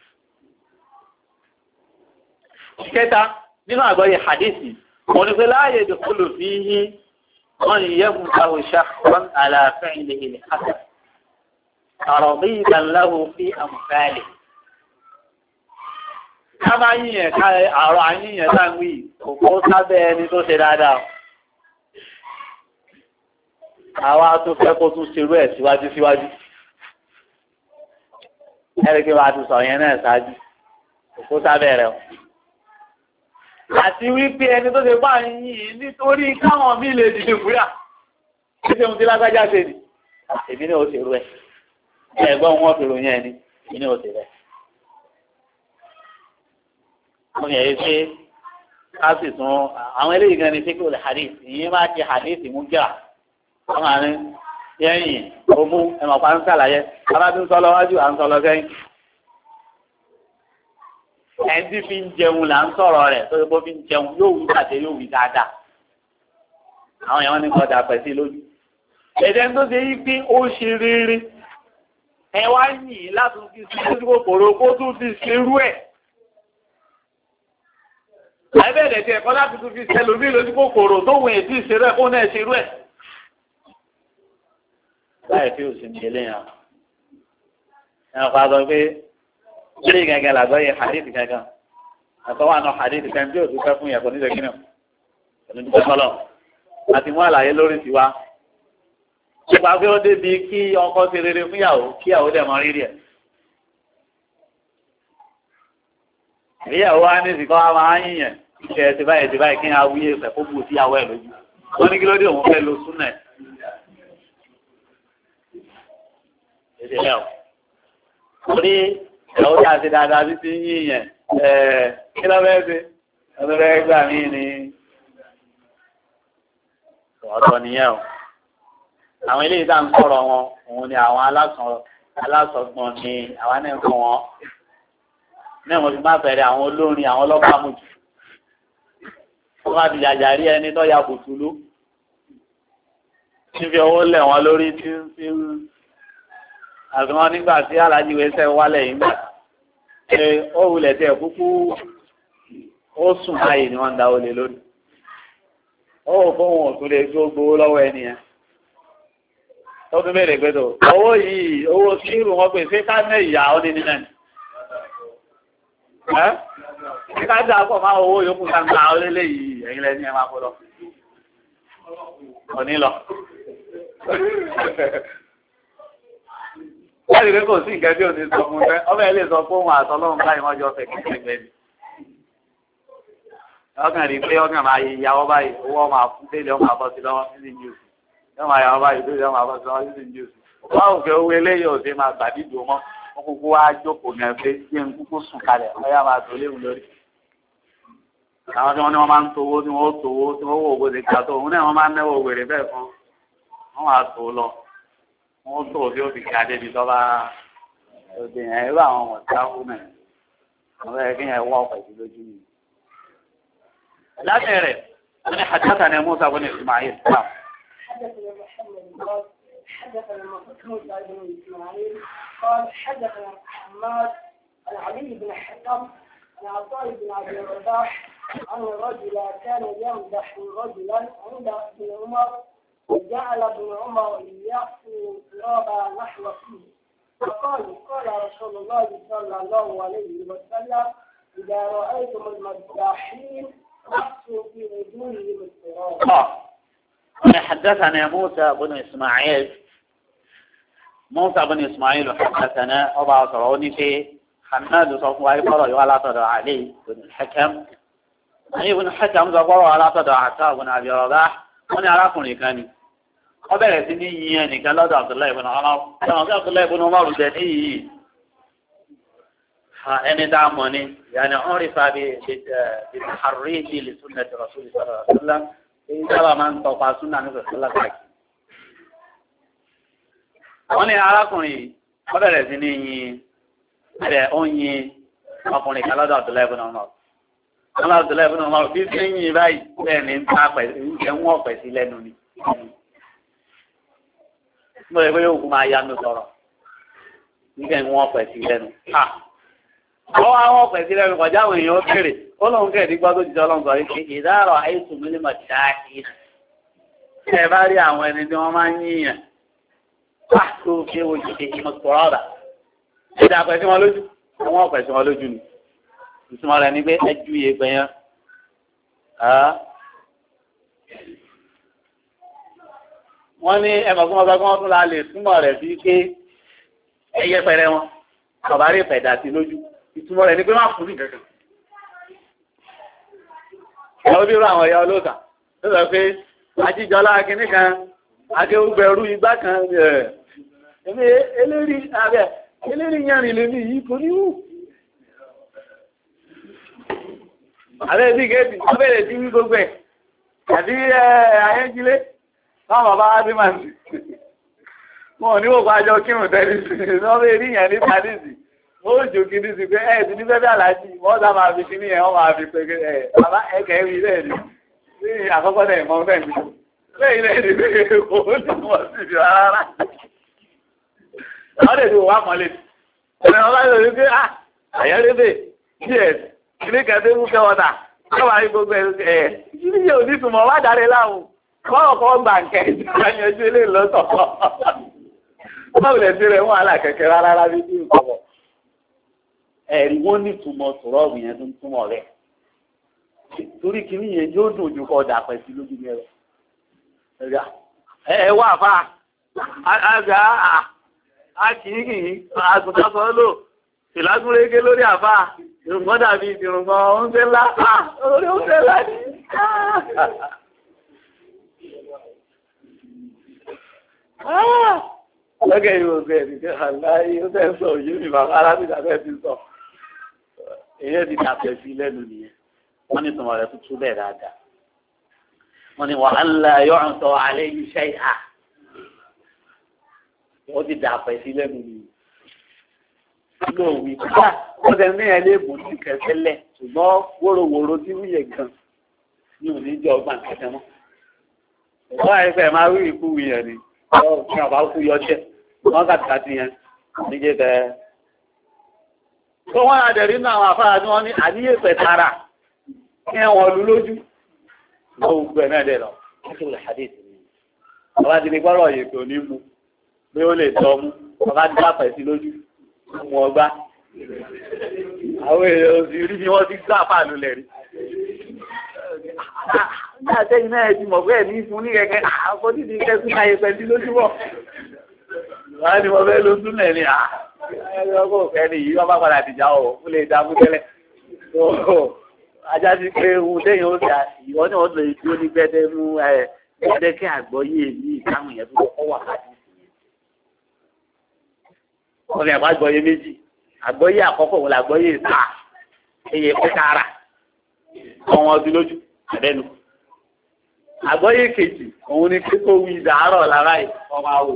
Ìkẹta nínú àgbọ́yé hadithi wọ́n ní pé láàyè ìdókòlò fi yí wọ́n ní yẹ́bù káwọ́ ṣàkóso àlàáfẹ́ ilé ilé hàtà àròbí ìdánláwò fi àmùfáàlì ká bá yíyàn ká àrọ̀ àyíyàn láàrin yìí kò sábẹ́ ẹni tó ṣe dáadáa. Àwa tó fẹ́ kó tún ṣerú ẹ̀ síwájú síwájú. Ẹ̀rí kí wàá ti sọ yẹn náà ṣáájú. Kò sábẹ́ rẹ̀ o. Àti wípé ẹni tó ṣe bá yìí nítorí káwọn mí lè dìde fúyà. Ṣé ṣe ohun tí lágbájá ṣe ni? Èmi náà ó ṣerú ẹ̀. Ẹ̀gbọ́n wọn fi ròyìn ẹni, èmi náà ó ṣe rẹ̀. Wọ́n yẹ pé ká sì tún àwọn eléyìí gan ni fíkì olè hadith ìyẹn máa ti hadith mú jà wọ́n máa ní yẹ́yìn omú ẹ̀mọ̀ pa ń sàlàyé arábí ń sọ lọ wájú à ń sọ lọ sẹ́yìn. ẹni fi ń jẹun là ń sọ̀rọ̀ rẹ̀ tó yẹ kó fi ń jẹun yóò wí pàdé yóò wí dáadáa. àwọn yẹn wọ́n ní kọjá pẹ̀sí lójú. ẹ̀dẹ̀ tó ṣe yí pé ó ṣe rere ẹ wá yìn láti fi sí lójú kòkòrò kó tún ti ṣerú ẹ̀. Àìbẹ̀rẹ̀ tí ẹ̀kọ́ láti tún fi ṣẹlòmí lójú kòkòrò tó wùn èdè ìṣerú ẹ̀ fún náà ṣerú ẹ̀. Láì fi òsì ní ilé yàn. Ẹ̀rọ pa sọ pé ilé gẹ́gẹ́ làgbọ́ yẹ hadith gẹ́gẹ́. Àtọ́wọ́ àná hadith kan tí ò dúpẹ́ fún yẹ̀kọ́ nílẹ̀ kínú. Pẹ̀lú dúpẹ́ fọlọ́. Àti mú àlàyé lórí tiwa. Nípa pé ó débi kí ọkọ ṣe rere fún ìyàwó kí ìyàwó dẹ̀ mọ rírì ẹ̀. Ìyàwó wa ní ìsìnkọ́ wa máa ń yìnyẹn. Ṣé ẹ ti báyìí ti báyìí kí n awúyé ẹ̀fẹ̀ kó bù sí ìyàwó ẹ̀ lójú. Wọ́n ní kí ló dé òun fẹ́ lo súnà ẹ̀. Èdè ẹ̀ o. Orí ìyàwó tí a ti dáadáa bí ti ń yìnyẹn. Kí ló fẹ́ ṣe? Ọdún fẹ́ gbà mí ni. Ọ̀tọ̀ nìyẹn o. Àwọn eléyìí tá à ń sọ̀rọ̀ wọn, òun ni àwọn alásọ̀gbọ̀n ni àwọn náà ń kọ́ wọn. Náà mo fi máa bẹ̀rẹ̀ àwọn olórin àwọn ọlọ́pàá mú jù. Wọ́n máa fi jàjà rí ẹni tó ya kùtùlú. Tí fi owó lẹ̀ wọ́n lórí tí tí àti wọn nígbà tí alájí wẹ́sẹ̀ wálẹ̀ yìí gbà. Ṣé ó wulẹ̀ tí ẹ̀ kúkú ó sùn láàyè ni wọ́n ń da olè lónìí. Ó wò fún òun òtún lè gbó gbowó lọ́wọ́ ẹni yẹn. Ó tún bèèrè pé tó owó yìí owó sírù wọn pè ṣé ká ní ìyá ó ní nínú ẹ̀. Ẹ́ ká dà pọ̀ máa owó yòókù ká ń gba olélé yìí ẹ̀yin lẹ́ni ẹ̀ máa kó lọ. Òní lọ. Wọ́n lè kó sí nǹkan tí ò ní sọ fún fẹ́. Ọmọ ẹ lè sọ fún òun àtọ́lọ́run báyìí wọ́n jọ fẹ̀ kí ẹgbẹ́ ni. Ọkàn rí pé ọkàn máa yàwó báyìí owó máa fún délé ọmọ àbọ̀ sí lọ́wọ́ sí ní oṣù. Yọ́n máa yàwó báyìí délé ọmọ àbọ̀ sí lọ́wọ́ sí ní oṣù. Wọ́n ò fẹ́ owó eléyìí ò sí máa gbàdídò mọ́. Wọ́n kúkú wá jókòó ní ẹgbẹ́ tí ń kúkú sùn kalẹ̀ ọ̀yá máa tó léwu lórí. Àwọn tí wọ́n ní wọ́n máa ń towó tí wọ́n ó towó tí wọ́n wò ó ti gbà tó òun náà wọ́n máa ń náwó wèrè bẹ́ẹ̀ fún. Wọ́n máa tó lọ. Wọ́n tó bí ó fi kí adé bí tọ́ba òde yẹn irú àwọn ọmọ tí wọ́n náà. Wọ́n fẹ́ kí yẹn wọ́ ọ̀pẹ̀ sí lójú mi. Láti rẹ̀ wọ́n ní حدثنا موسى بن إسماعيل. حدثنا موسى بن إسماعيل قال حدثنا حماد عن علي بن حكم عن عطاء بن عبد الرباح أن رجلا كان يمدح رجلا عند ابن عمر وجعل ابن عمر يحفر ترابا نحو فيه فقال قال رسول الله صلى الله عليه وسلم إذا رأيتم المداحين فاحصوا في وجوههم التراب. حدثنا موسى بن إسماعيل موسى بن إسماعيل حدثنا أبا صروني في حماد صفوة يقرأ على تدع علي بن الحكم علي بن الحكم يقرأ على تدع عطاء بن أبي رباح وأنا أعرفني كاني قبل سنين يعني كان لدى عبد الله بن عمر كان عبد الله بن عمر دني أنا دعمني يعني عرف بتحريج لسنة رسول صلى الله عليه وسلم إذا من توقع سنة النبي صلى الله عليه وسلم wọ́n ní arákùnrin wọ́n bẹ̀rẹ̀ sí ní yin ẹ̀ ó yin ọkùnrin kan lọ́dọ̀ Abdullahi ibn Umar wọ́n lọ́dọ̀ Abdullahi ibn Umar bí sí yin báyìí bẹ́ẹ̀ ni ń ta pẹ̀lú ẹ̀ ń wọ̀ pẹ̀ sí lẹ́nu ni. mo rẹ̀ pé yóò kú máa yanu sọ̀rọ̀ nígbà ń wọ̀ pẹ̀ sí lẹ́nu. àwọn àwọn pẹ̀ sí lẹ́nu kọjá àwọn èèyàn ó kéré ó lóun kẹ́ẹ̀dí gbọ́ tó jíjọ́ lọ́n sọ yìí ìdárọ̀ àìsùn mílíọ̀nù dáàkì ẹ bá rí àwọn ẹni tí wọ́n máa ń yíyàn pàtó ṣe wo ṣe ìmọ̀ sọ̀rọ̀ ọ̀dà. Ṣé ìdá pẹ̀sí wọn lójú? Àwọn ọ̀pẹ̀sí wọn lójú ni. ìtumọ̀ rẹ̀ ni pé ẹ ju iye pẹ̀ yẹn. wọ́n ní ẹ mọ̀ fún ọgbà kí wọ́n tún la lè túmọ̀ rẹ̀ bíi pé ẹ yẹ pẹrẹ wọn bàbá rí ìpẹ̀dà sí lójú ìtumọ̀ rẹ̀ ni pé má fún ní kankan. ìyàwó bí irú àwọn ẹ̀yà olóòtà ló sọ pé ajíjọlá kìíní kan akéwùgbẹ̀rú igbá kan ẹ̀mí eléri abẹ eléri yẹrin lèmi yìí kò ní wù. àbẹ́ bí géètì wọ́n bẹ̀rẹ̀ sí wí gbogbo ẹ̀ àbí ayéjílé báwọn bàbá wá bí màá sí. wọn ò ní wò pàjọ kírun tẹ́lifí wọ́n bẹ̀rẹ̀ rí yẹn ní tàdísì wọ́n ó jò kìíní sí pé ẹ̀ ti ní bẹ́ẹ̀ bí aláàjì wọ́n sá máa fi kíní yẹn wọ́n máa fi pé ẹ̀ bàbá ẹ̀kẹ́ rí lẹ́ẹ̀ ní ní àkọ́kọ́ náà ìmọ̀ fẹ́ẹ̀ mi lẹ́yìn lẹ́yìn ní kò ní wọ́n sì fi rárá. àwọn èdè wà mọ́lẹ̀ ẹ̀rọ ọba yóò rí pé ah àyẹ̀rẹ́bẹ̀ díẹ̀ kíní kẹ́tẹ́ mú kẹ́wọ́ta káwá rí gbogbo ẹ̀ kíní yóò ní ìtumọ̀ wá darí láwùn kọ́ọ̀kọ́ gbà nkẹ́ ìyanjú ilé lọ́tọ̀ báwo lè ti rẹ̀ wọ́n alákẹ̀kẹ́ rárá bí bí nǹkan bọ̀ ẹ̀rí wọ́n ní ìtumọ̀ sọ̀rọ̀ yẹn tó ń túmọ̀ rẹ̀ torí kíní yẹn yóò dùn ojú kọ́ dà pẹ̀ sí lójú ní ẹ̀rọ ẹ wà fà àgbà àkìíkìí àgùntàsọ lò ìlágúnrégé lórí àfà ìrùngbọ́n dàbí ìrùngbọ́n oúnjẹ ńlá orí oúnjẹ ńlá ní. lọ́gẹ̀ yóò gbé ẹ̀dìdẹ́ àláyé ó fẹ́ sọ òyìn mi bàbá alábìdá fẹ́ ti sọ èyí ti dàpẹ̀ sí lẹ́nu nìyẹn wọ́n ní tọmọ rẹ̀ tuntun bẹ́ẹ̀ dáadáa wọ́n ní wàhálà yọ̀rùn sọ alẹ́ yìí ṣe à ó ti dàpẹ̀ sí lẹ́nu nìyẹn lóòwì kúta ó tẹ ní ẹlẹ́bùn ní kẹsẹ́lẹ̀ ṣùgbọ́n wóróworó tí wúyẹ̀ gan ní òní jẹ́ ọgbà kẹsẹ́ mọ́ wọ́n àìsàn máa wí ikú wúyẹ̀ ni ọ̀ kí ọba kú yọjẹ́ wọ́n kàtàkì yẹn níjẹ́ tẹ́ tó wọ́n àdẹ̀rí náà àwọn afárá tí wọ́n ní àníyè pẹ̀tara kí wọ́n lù lójú lọ́wọ́ gbẹ̀ náà dẹ̀ lọ kí ló hadith ni ọba ti ní gbọ́rọ̀ yìí tó ní mú pé ó lè tọ́ mú ọba ti dápẹ̀ sí lójú mú ọgbá àwọn èèyàn òsì rí bí wọ́n ti gbá fàánù lẹ̀ rí ní àtẹ́yìn náà ti mọ̀ pé ẹ̀ ní fún ní kẹ̀kẹ́ àkọ́ títí kẹ́sùn ayé pẹ̀lú lójú bọ̀ wọ́n á ní wọ́n fẹ́ lójú lẹ̀ ní à ọkọ̀ òfẹ́ ni yìí wọ́n bá padà dìjà ọ̀ ó lè dá mútẹ́lẹ̀ ajá sí pé ohun tẹ́yìn ó dà ìwọ ní wọ́n lè dúró ní gbẹ́dẹ́ mú gbẹ́dẹ́ kí àgbọ́yé ní ìdáhùn yẹn tó kọ́ wà láti ìsìn wọ́n ní àgbà àgbọ́yé méjì àgbọ́yé àkọ́kọ́ wọn làgbọ́yé ìta ẹyẹ pẹ́kára ọ̀wọ́n ọdún lójú àbẹ́nu àgbọ́yé kejì òun ni kíkó wí ìdàárọ̀ lára ẹ̀ ọmọ àwò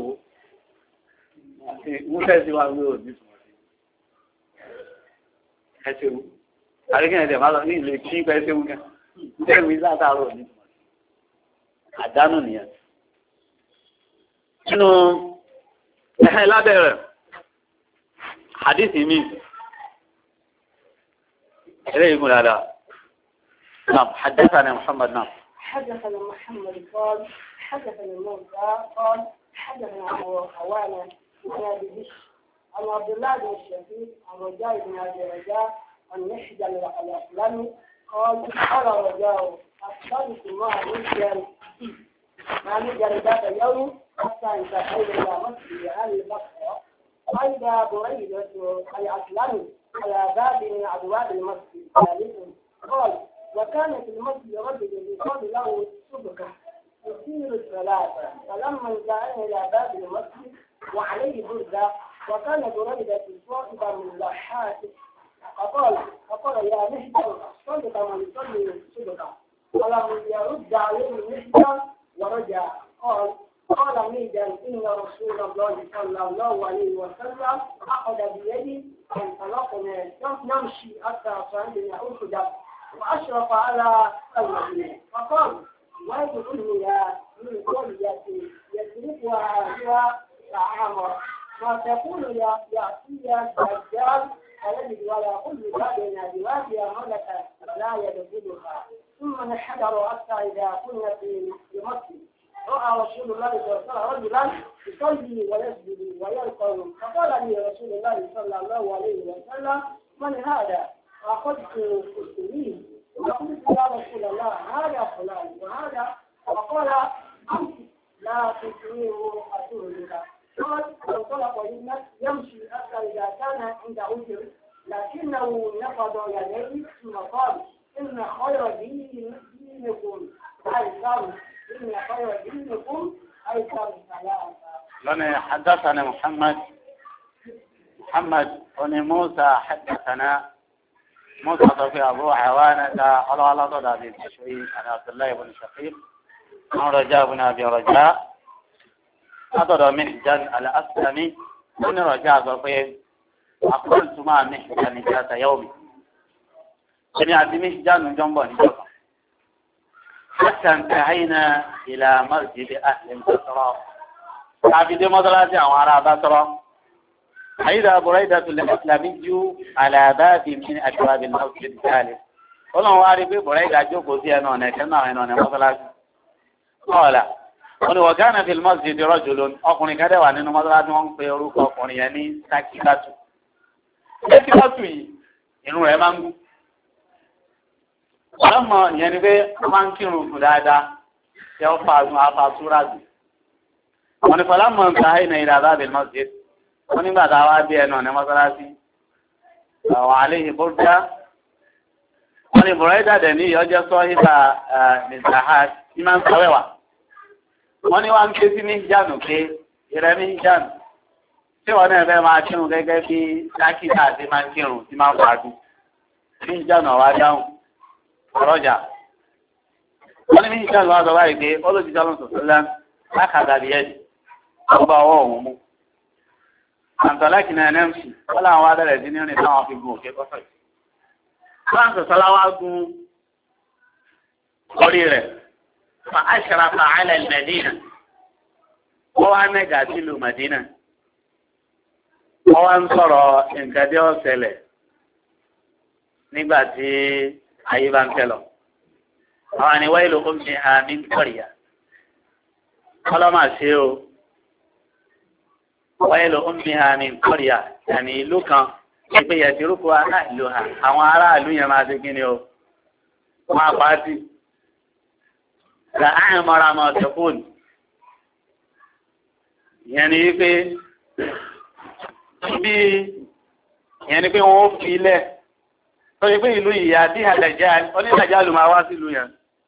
wọ́n fẹ́ sí wa wí òní sùn ẹ ṣeun àríkìyàn tẹ̀ máa lọ ní ilé kí pẹ́ ṣeun kẹ́ ǹjẹ́ ìwé látàárọ̀ òní sùn àdánù nìyẹn nínú ẹ̀hẹ́ lábẹ́rẹ̀ hadith mi eléyìí kún dáadáa نعم حدثنا محمد نعم حدثنا محمد قال حدثنا موسى قال حدثنا ابو حوانه عن ابي بشر عن عبد الله بن الشهيد عن رجاء بن ابي رجاء عن يحيى الاسلمي قال قال رجاء اصبحت مع رجال مع رجال ذات يوم حتى انتهينا الى مسجد اهل البصره واذا بريده الاسلمي على باب من ابواب المسجد ثالث قال وكان في المسجد رجل يقال له سبكة يصير الصلاة فلما انتهينا إلى باب المسجد وعليه بردة وكان بردة صاحبا من ضحاك فقال فقال يا محجر صدق من يصلي سبكة ولم يرد عليه محجر ورجع قال قال ميجا إن رسول الله صلى الله عليه وسلم أخذ بيدي فانطلقنا نمشي حتى صعدنا أحد وأشرف على المدينة فقال ويقول يا من قرية يدركها هي عامر ما تقول يا يأتي الدجال فيجد ولا كل باب نادواتها ملكا لا يدخلها ثم انحدروا حتى إذا كنا في المسجد رأى رسول الله صلى الله عليه وسلم رجلا يصلي ويسجد ويلقى فقال لي رسول الله صلى الله عليه وسلم من هذا؟ فأخذت السنين وقلت يا رسول الله هذا فلان وهذا فقال أمسك لا تسمعه رسولك قال فانطلق يمشي حتى إذا كان عند أجر لكنه نفض يديه ثم قال إن خير دين دينكم أيسر إن خير دينكم أيسر ثلاثة. لنا حدثنا محمد محمد بن موسى حدثنا موسى في أبو عوانة قال على ضد أبي بشير عن عبد الله بن شقيق عن رجاء بن أبي رجاء أضر محجن الأسلمي من رجاء ضفير أقلت مع محجن ذات يومي من عبد محجن جنبه نجوم حتى انتهينا إلى مسجد أهل البصرة عبد مدرسة وعلى بصرة حيث بريدة الإسلامي على باب من أبواب المسجد الثالث قلنا عارف بريدة جوكو زيانون كنا هنا مدرسة قال وكان في المسجد رجل أقول كذا وأن مدرسة في أوروبا أقول يعني ساكيباتو ساكيباتو إنه رمانو ولما يعني في مانكينو كذا يوفى ما فاسورة وأن فلما انتهينا إلى باب المسجد wọ́n nígbà tá a wá dé ẹnu ọ̀nà mọ́sálásí àwọn àléhìn bóńdá wọ́n ní bọ̀rọ̀ ìdàdẹ̀ ní ìyọ́jọ́ sọ ìgbà nìsàhà tí máa ń sọ wẹ̀wà wọ́n ní wá ń ké sí ní ìjánu pé ìrẹ́ ní ìjánu tí wọ́n náà fẹ́ máa kírun gẹ́gẹ́ bí dákítà tí máa ń kírun tí máa ń fàájú ní ìjánu ọ̀wá dáhùn ọ̀rọ̀jà wọ́n ní ní ìjánu wá sọ báyìí pé olójijọ́ ló ń sọ̀tún lẹ́nu lákàtà bíyẹ́dì ọba ọwọ́ òun mú àǹtọ̀láàkì náà nẹ́mṣì wọ́n láwọn wá bẹ̀rẹ̀ sí ní rìn táwọn fi gun òkè kọ́sọ̀ yìí. Fúláǹsì sọlá wá gun orí rẹ̀ fa ashrafa ala al-Madina. Wọ́n wá mẹ́gà sílùú Madina. Wọ́n wá ń sọ̀rọ̀ nǹkan tí ó ṣẹlẹ̀ nígbà tí ayé bá ń tẹ̀ lọ. Àwọn àníwá ìlú omi àmì ń kọ̀rìyà. Kọ́lọ́mà ṣe o. ويل أمها من قرية يعني لوكا كيف يتركها أهلها أو أرى لويا ما تكينيو ما قاتي لا أعمر ما تقول يعني في bí يعني pé wọ́n fi ilẹ̀ tó yẹ pé ìlú yìí àti àdàjá onídàjá ló máa wá sí ìlú yẹn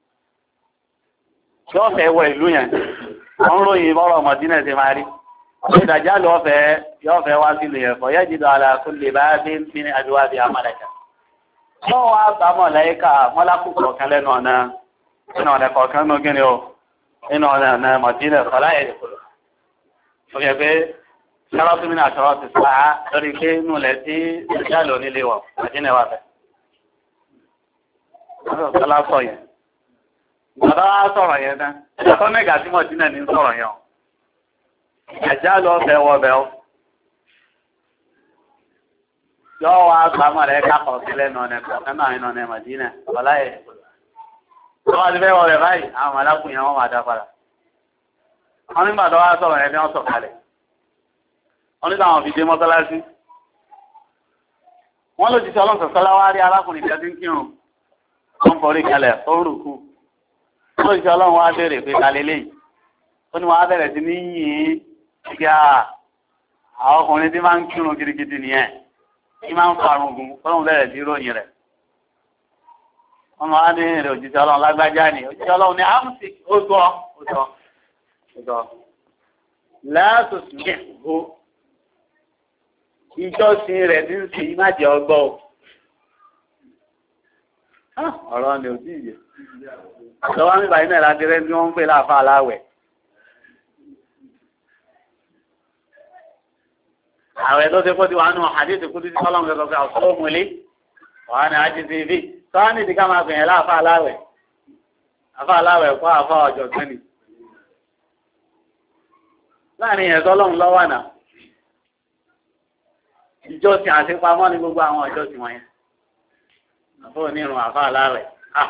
tí wọ́n fẹ́ wọ ìlú yẹn wọ́n ròyìn bọ́rọ̀ Mọ̀dínà ti máa rí ìdájá lọ fẹ́ yọ fẹ́ wá sílùú yẹn fọ yẹn jìdọ àlàkù lè bá bí bí ní adúwà bí amálẹ̀kà tó wá bá mọ̀lẹ́kà mọ́lákù kọ̀ọ̀kan lẹ́nu ọ̀nà nínú ọ̀nà kọ̀ọ̀kan ní gíní o nínú ọ̀nà Mọ̀dínà kọ̀lá ẹ̀dẹ̀ kọ̀lọ̀ ó yẹ pé sárọ́túmínà àṣọrọ̀ ti sá lórí pé inú lẹ̀ tí ìdájá lò nílé wọ̀ Mọ̀dínà wà fẹ́ sọlá sọ yẹn bàbá wa sọ̀rọ̀ yẹn tán ẹ̀kọ́ mẹ́gà tí Mọ̀dínà ní sọ̀rọ̀ yẹn ẹ̀já lọ fẹ́ wọ bẹ̀ ọ́ yọ wá gbàmọ̀ rẹ̀ kápọ̀ sílẹ̀ nà ọ̀nà kọ̀ọ̀kan náà nínú ọ̀nà Mọ̀dínà ọ̀la ẹ̀ tó wá ti fẹ́ wọ rẹ̀ báyìí àwọn alákùn yẹn wọ́n máa dá padà wọ́n nígbà tó wá sọ̀rọ̀ ẹ̀ ní ọ̀sọ̀ kalẹ̀ wọ́n ní táwọn fi dé mọ́sálásí wọ́n ló ti sọ ọlọ́sọ̀ sọ́lá wá rí arákùnrin kan tí ń kírun wọ́n forí kalẹ̀ tó rùkú wọ́n ló ti sọ ọlọ́run wá béèrè pé kalẹ̀ lẹ́yìn ó ní wọ́n á bẹ̀rẹ̀ sí ní yìí kí àwọn ọkùnrin tí máa ń kírun gidigidi nìyẹn tí máa ń farun ogun ọlọ́run bẹ̀rẹ̀ sí ròyìn rẹ̀ wọ́n máa ní èrè òjíṣẹ́ ọlọ́run lágbájá ni òjíṣẹ́ ọlọ́run ní àmùsí ó tọ́ ó tọ́ ó tọ́ láàtò sí ẹ̀kọ́ ìjọsìn rẹ̀ ní sí má jẹ́ ọgbọ́ ọ̀rọ̀ ni ò tí ì yẹ lọ́wọ́ mi báyìí náà láti rẹ́ tí wọ́n ń pè láàfáà láwẹ̀ àwẹ̀ tó ṣe kó ti wà nù àdéhùn kó ti ti kọ́lọ́mù lọ́kọ̀ pé ọ̀sọ́ òmùlé wà ní àjíṣe ibi tọ́wọ́ ní ìdíkà máa gbìyànjú láàfáà láwẹ̀ àfáà láwẹ̀ kọ́ àfáà ọjọ́ kẹ́ni láàrin ẹ̀sọ́ ọlọ́run lọ́wọ́ àná ìjọsìn àṣepamọ́ ní gbogbo àwọn ìjọsìn wọ̀nyẹn àfọ́ onírun àfáà láwẹ̀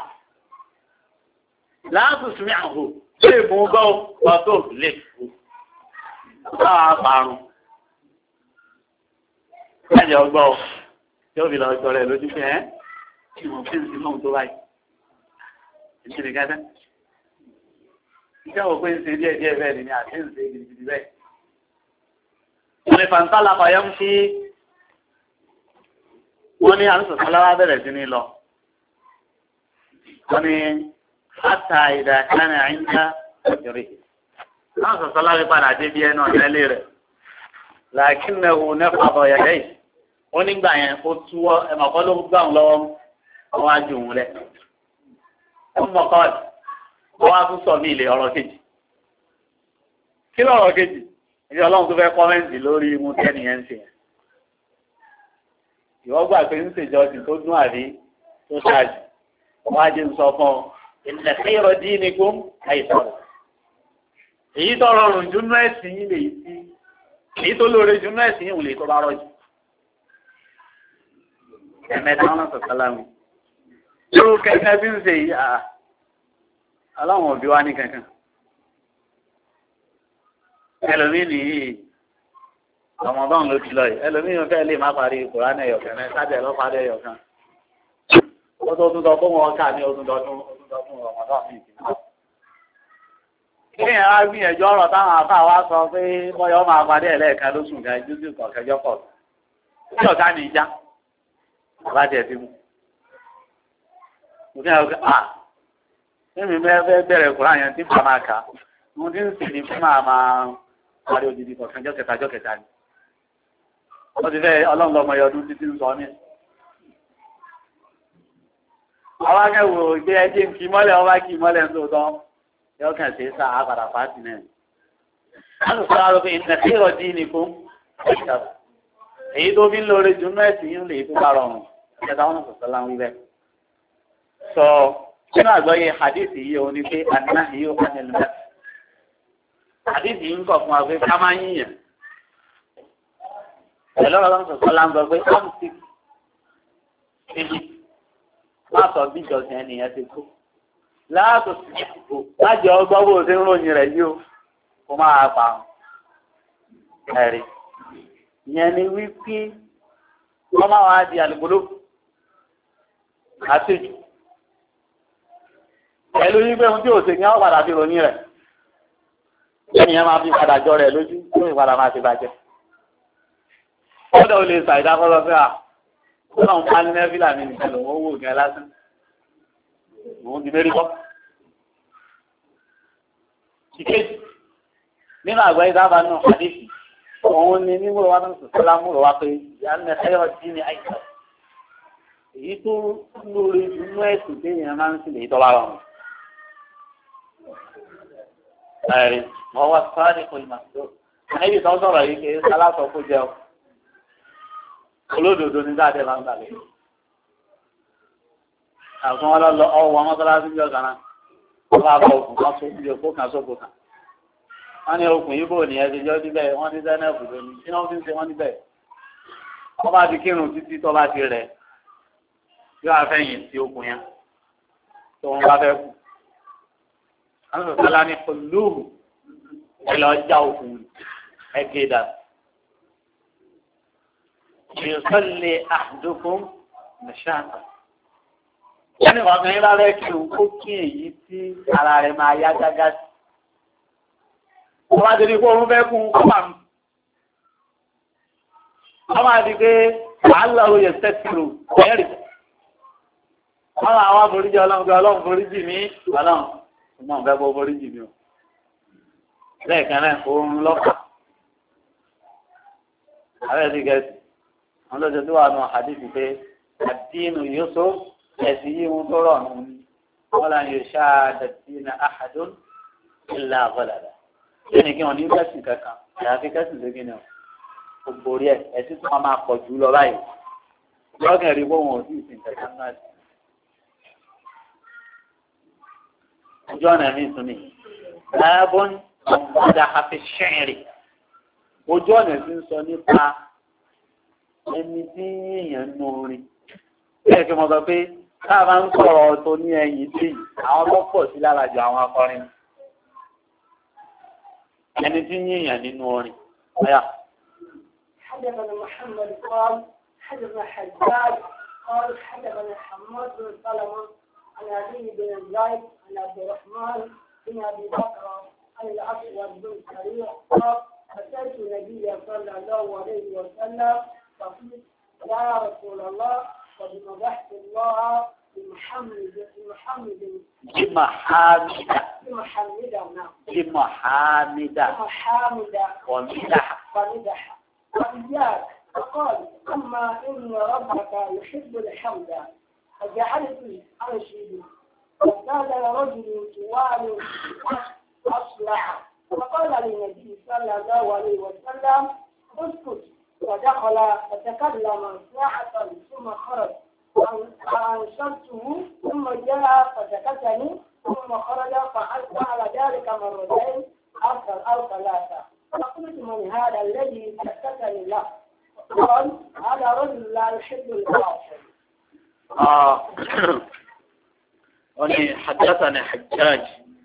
láàtú sùn àhò lè mú gbọ́ ọ̀tọ̀ lè fò láwọn apàrùn ẹ̀jẹ̀ ọgbọ́ yóò fi lọ jọ rẹ̀ lójú pé ẹ́ kí wọ́n fi ń sin náà tó báyìí. èmi ní kẹ́tẹ́. iṣẹ́ wo pé ń ṣe díẹ̀ díẹ̀ bẹ́ẹ̀ ni àti ń ṣe gidigidi bẹ́ẹ̀. wọ́n ní fàǹtálà fàyà ń ṣí wọ́n ní àrùn sọ̀tàn lára bẹ̀rẹ̀ sí ní lọ. wọ́n ní àtà ìdàkánì àyíká ọ̀jọ̀rẹ̀. àrùn sọ̀tàn lára padà dé bí ẹnu ọ̀nẹ́lẹ̀ rẹ̀. làákínẹ̀hù nẹ́fà bọ̀ yẹ̀dẹ́ yìí. wọ́n nígbà yẹn ó túwọ́ ẹ̀mọ̀kọ́ ló gbà ń lọ́wọ́ wọ́n á jù wọ́n lẹ̀. wọ́n mọ̀ kọ́ wọ́n á tún sọ mí ilé ọ̀rọ̀ kejì. kí lọ́rọ̀ kejì? ìdí ọlọ́run tó fẹ́ kọ́mẹ́ǹtì lórí imú tẹ́nìyẹn ń ṣe yẹn. ìwọ gbà pé ń ṣèjọsìn tó dún àrí tó ṣáàjì wọ́n á jẹ́ ń sọ fún ọ ìlẹ̀ xírọ̀ dín ní kó àìsàn. èyí tó rọrùn jù nú ẹ̀sìn yìí lè sí èyí tó lóore jù nú ẹ̀sìn yìí lè tó bá rọ̀jù. ẹ̀mẹ́ta wọn sọ sálámù. tó kẹ́kẹ́ bí ń ṣe yìí à aláwọn òbí wa ní kankan. ẹlòmíì nìyí ọmọdún ló ti lọ yìí ẹlòmíì fẹ́ lè má parí kùránì ẹ̀yọ̀kan náà sábẹ̀ lọ́ parí ẹ̀yọ̀kan. ó tó tún tọ́ fún wọn ká ní ọdún tọdún ọdún tọdún ọmọdún mi ti mọ́. kí ni àwọn gbìyànjú ọ̀rọ̀ táwọn afá wa sọ pé bọ́yọ̀ máa parí ẹ̀ lẹ́ẹ̀kan lóṣù ga jújù kọ̀ọ̀kẹ́jọ́ pọ̀ sí ọ̀tá ní ìjà bàbá tiẹ̀ ti mú. mo ní àwọn à mímí fẹ́ bẹ̀rẹ̀ kùránì yẹn tí bàbá máa kà mo ti ń sìn ní fún máa máa parí odidi kọ̀ọ̀kan jọ́ kẹta jọ́ kẹta ni. wọ́n ti fẹ́ ọlọ́run lọ́mọ ọdún títí ń sọ ní. àwọn akẹ́wò ìgbé ẹjẹ́ ń kí mọ́lẹ̀ ọba kí mọ́lẹ̀ ń tó tán yọ kàn sí sá àpàdà pàtì náà. wọ́n ti sọ àwọn pé ìnàkírọ̀ dín ní fún èyí tó fi ń lóore jù náà sì ń lè tó bá rọrùn ẹ̀ka wọn sọ̀tọ̀ láwọn wíwẹ̀. sọ nínú àgbọ́yé hadith yìí òun ni pé àná yìí ó kàn ní hadith yìí ń kọ̀ fún wa pé ká máa yíyàn. Ẹ̀lọ́ ọlọ́run sọ̀tọ́ láńgbọ́ pé ó ń ti kéjì látọ̀ bí ìjọsìn ẹnìyàn ti kú. Láàtò sí ìdìbò lájọ ọgbọ́n bó ṣe ń ròyìn rẹ̀ yìí ó kó máa pa ẹ̀rí. Ìyẹn ni wípé wọ́n máa wá di àlùkòló àtẹ̀jù. Pẹ̀lú wípé ohun tí ò ṣe ní wọ́n padà fi ròyìn rẹ̀. Ẹnìyàn máa fi padà jọ rẹ̀ lójú tó ìpadà máa ti bàjẹ́. Ọ̀dọ̀ ò lè ṣàìdá kọ́lọ́ fẹ́ à. Ọlọ́run pa ní nẹ́fìlà mi nìkan lòun ó wò gan lásán. Òun ti mérí kọ́. Ìkejì nínú àgbáyé dábàá náà àdéhùn. Òun ni mímú wa náà sọ̀tọ́ lámúrò wa pé ìyá ní ẹ̀yọ́ sí ní àìsàn. Èyí tó lórí inú ẹ̀sìn téèyàn máa ń sìn èyí tó bá rọrùn. Ẹ̀rí wọ́n wá sáré kò ì màsí tó. Ẹ̀yìn tó sọ̀rọ̀ yìí kì í sálásọ kó jẹun. Olódodo ní dáadé máa ń gbàlẹ̀. Àfún wọn lọ ọwọ́ mọ́sálásí bí ọ̀gá náà. Wọ́n bá bọ òkun kan sókè bí òkú kan sókè kan. Wọ́n ní okùn yìí bò ní ẹsẹ̀ jọ́ níbẹ̀ wọ́n ní Zainab lónìí. Kí wọ́n fi ń ṣe wọ́n níbẹ̀? Wọ́n bá ti kírun títí tó bá ti rẹ̀. Yóò àfẹ́yìn sí okùn yẹn. Tó wọn bá fẹ́ kú. Àwọn sọ̀tàlá ní olóòrù ẹ lọ já okùn ẹgbẹ́ dà. Ìsọ̀lẹ̀ àdókòó mẹ́ṣáàtà. Wọ́n ní wọ́n fi ń rárẹ̀ kí o kó kí èyí tí ara rẹ̀ máa yá gágá sí. Wọ́n máa ti di pé òun fẹ́ kún kọ́pà mi. Wọ́n máa di pé wàhálà oyè sẹ́tìrò ẹ̀rì. Wọ́n máa wá foríjì ọlọ́run pé ọlọ́run foríjì mí ọlọ́run. Ṣùgbọ́n òun fẹ́ bọ́ foríjì mi o. Lẹ́ẹ̀kan náà, oorun lọ́kà. Ààrẹ ti gẹ̀ẹ́sì. Wọ́n lọ́jọ́ tó wà nù àdìsí pé àdínú yóò sọ ẹ̀sìn yìí wọn tó rọ̀ nù ní. Wọ́n là ń yọ ṣáà dàdínà àhàdùn ìlà àbọ̀dàdà. Ṣé ni kí wọ́n ní kẹ́sì kankan? Àyàfi kẹ́sì lókè náà. Gbogbo orí ẹ̀ ẹ̀sìn tó máa pọ̀ jù lọ báyìí. Lọ́kàn rí bóun ò sí ìsìn kankan náà. Ojú ọ̀nà mi tún ni. Láàbọ̀n ọ̀gbọ́dà àfi ṣẹ́ẹ̀rì. Ojú ọ̀nà ti ń sọ nípa ẹni tí èèyàn ń nu orin. Bẹ́ẹ̀ kí mo sọ pé káà máa ń sọ̀rọ̀ tó ní ẹ̀yìn sí àwọn tó pọ̀ sí lára jù àwọn akọrin. Ẹni tí ń yíyàn nínú orin. Ọ̀yà. حدثنا محمد قال حدثنا حجاج قال حدثنا حماد بن سلمة عن علي بن زيد عن عبد الرحمن بن ابي بكر عن الاسود بن سريع قال اتيت النبي صلى الله عليه وسلم فقلت يا رسول الله قد مدحت الله بمحمد بمحمد بمحامد بمحمد نعم بمحامد بمحمد ومدح ومدح وإياك فقال أما إن ربك يحب الحمد فجعلت أنشد وكان رجل طوال أصلع فقال للنبي صلى الله عليه وسلم اسكت ودخل فتكلم ساعة ثم خرج فأنشدته ثم جاء فسكتني ثم خرج فعل ذلك مرتين أو ثلاثة فقلت من هذا الذي سكتني له قال هذا رجل لا يحب الباطل. آه أني حدثني حجاج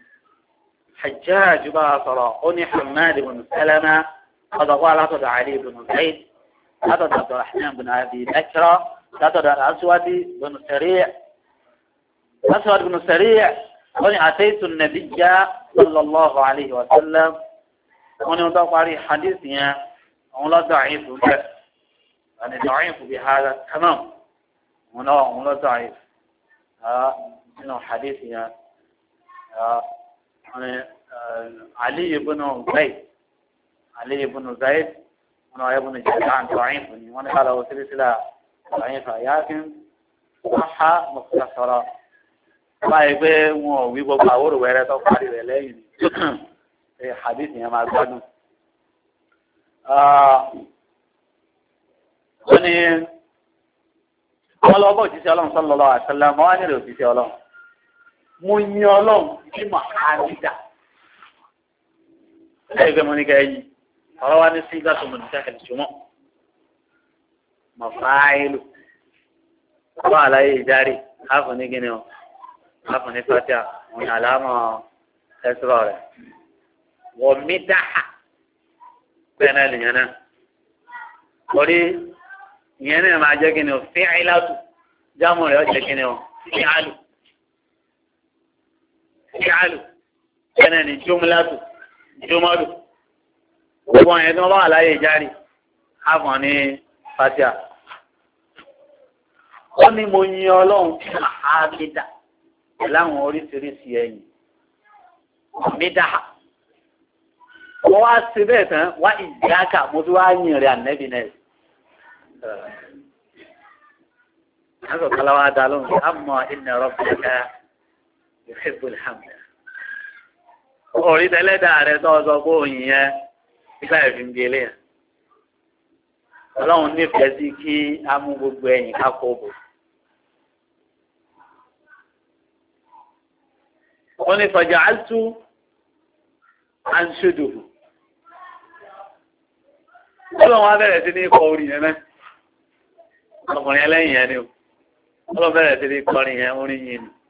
حجاج باصرة أني حماد بن سلمة هذا قال هذا علي بن زيد هذا عبد الرحمن بن أبي بكر هذا الأسود بن سريع أسود بن سريع أني أتيت النبي صلى الله عليه وسلم أني أضاف حديثنا ولا ضعيف يعني ضعيف بهذا تمام ولا ولا ضعيف ها إنه حديثنا يعني علي بن زيد علي بن زيد أنا ابن جدعان ضعيف وأنا قال هو سلسلة ضعيفة لكن صح مختصرة ما يبي مو يبغى باور ولا تقاري ولا يعني حديث يا معلم آه أنا قال أبو جيسي الله صلى الله عليه وسلم ما أنا لو جيسي الله من يالله كم حادثة هذا مني كأي رواني سيدا من ساكن الجمع مفاعل وعلى أي جاري هافني كنيو هافني فاتح من علامة إسرائيل ومدح بينالي هنا ولي يعني ما جا كنيو فعلات جامو يا جا كنيو فعل فعل بينالي جملة جمل gbogbo àwọn ẹni wọn bá wà láyé járe àfọn ní fatia ó ní mo yin ọlọ́run fún àhámídà láwọn oríṣiríṣi ẹ̀yìn mídà wọ́n wá sí bẹ́ẹ̀ tán wá ìjáka mo tún wá yin rẹ̀ ànẹ́bí náà àgbẹ̀ kọ́láwá dá lóhùn àmọ́ inna rabbaka yuhibbul hamda orí tẹ́lẹ̀dà rẹ̀ tó sọ pé òyìn yẹn nígbà ìfín bí eléyà ọlọ́run nífẹ̀ẹ́ sí kí á mú gbogbo ẹ̀yìn ká kó bò. wọ́n ní fọjá àtú àǹṣodòfò ọlọ́run á bẹ̀rẹ̀ sí ní kọ orí yẹn mẹ́ ọkùnrin ẹlẹ́yìn yẹn ni o ọlọ́run bẹ̀rẹ̀ sí ní kọrin yẹn orin yìí ni.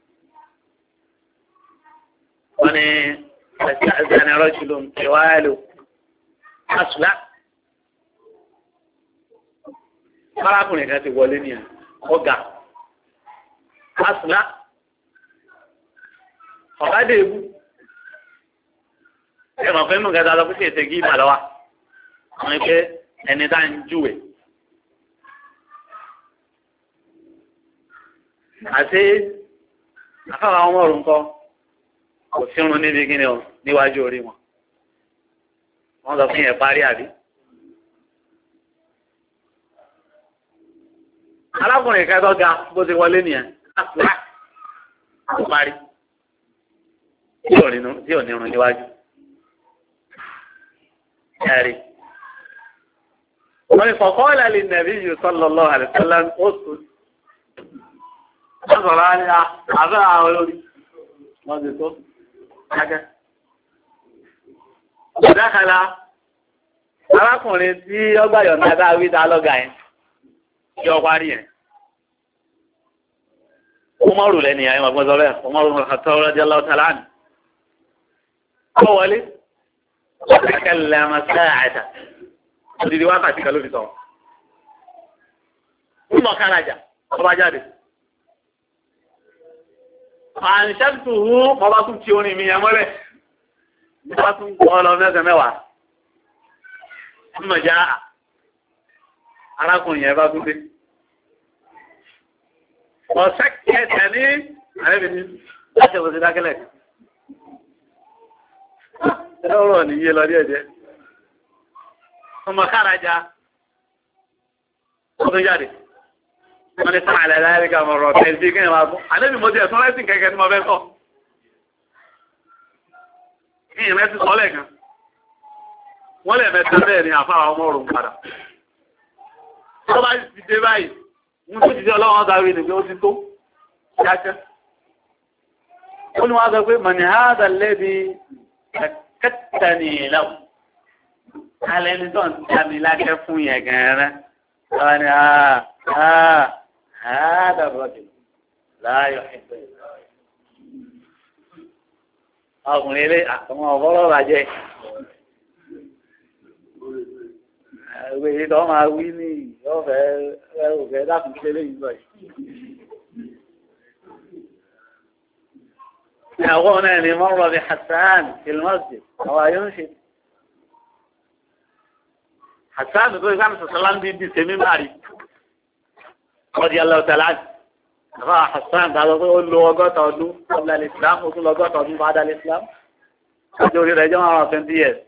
wọ́n ní ẹ̀sìn ẹ̀sìn ẹ̀rọ jùlọ ìwáyà lò. Asùlá. Arákùnrin kan ti wọlé ní ọgá. Asùlá. Ọ̀gá dé ebú. Ẹ mọ̀ pé nínú kẹta lọ fún ètò gíìmà lọ́wọ́. Àwọn ẹgbẹ́ ẹni tá ń júwèé. Àti afáwọn ọmọ òrùn kọ kò sírun níbi kíni ọ níwájú orí wọn. Wọ́n sọ fún yẹn parí àbí. Arákùnrin kẹtọ́ ga bó ti wọlé nìyẹn àpá ó parí tí ò ní irun níwájú. Ẹ̀rí. Wọ́n ní kọ̀kọ́ ìlàlẹ̀ nàbí yìí sallallahu alaihi wasallam ó sùn. Wọ́n sọ̀rọ̀ á ní àbẹ́ àwọn olórí. Wọ́n ti tó. Kájẹ́. Ìdákàlá arákùnrin tí ọgbà yọ̀ǹda bá wí dá lọ́gà yẹn yọ parí yẹn. Ó mọ̀rù lẹ́nu yẹn wọ́n gbọ́dọ̀ bẹ́ẹ̀ ó mọ̀rù Khattab radiyallahu ta'ala anhu. Ó wọlé ọ̀kẹ́kẹ́lẹ́ masa'ata odidi wákàtí kan ló fi sọ. lọ kárajà ọba jáde. àǹṣẹ́tù hù ọba tún ti orin mi yẹn mọ́lẹ̀ ọba tún kọ́ lọ mẹ́sàn-án mẹ́wàá. ọmọ ìjà arákùnrin yẹn bá tún dé. ọ̀sẹ̀ kẹsẹ̀ ní àrẹ́bìnrin láti ọ̀sẹ̀ sí dákẹ́lẹ̀. ẹlọ́rọ̀ nìyí lọ díẹ̀ díẹ̀. ọmọ kárajà ọdún jáde. wọ́n ní sáà lẹ́la ẹ̀ríkà mọ̀rọ̀ tẹ̀sí kí ni wàá fún. àlébì mo ti ẹ̀sán lẹ́sìn kẹ̀kẹ́ tí mo fẹ́ sọ. kí ìrìn mẹ́sì sọ lẹ́ẹ̀kan. wọ́n lè mẹ́ta bẹ́ẹ̀ ni àfáà ọmọ òrùn padà. tó bá ti dé báyìí mo tó ti dé ọlọ́run ọ̀gá rí ni pé ó ti tó. kíákẹ́. ó ní wọ́n sọ pé mọ̀nì hádà lẹ́bi kẹ́tẹ̀ni ìlàwọ̀. alẹ́ ní tó ń já mi lákẹ́ fún yẹn gẹ̀ẹ́rẹ́. wọ́n ní àá àá. هذا الرجل لا يحب الله ọkùnrin ilé àwọn ọ̀bọ̀rọ̀ bàjẹ́ ìwé ìtọ́ máa wí ní ọ̀fẹ́ ẹ̀rùfẹ́ dákùn sí ilé ìgbọ̀ yìí ẹ̀wọ́n náà ni mọ́rọ̀ bí Hassan ilmọ́sí àwọn ayọ́ ń ṣe Hassan tó ìsáàmì sọ̀sọ́lá ń bí bí sẹ́mí márì رضي الله تعالى عنه رأى حسان هذا يقول له وقت أدو قبل الإسلام وقل وقت أدو بعد الإسلام أجوري رجل على سنتية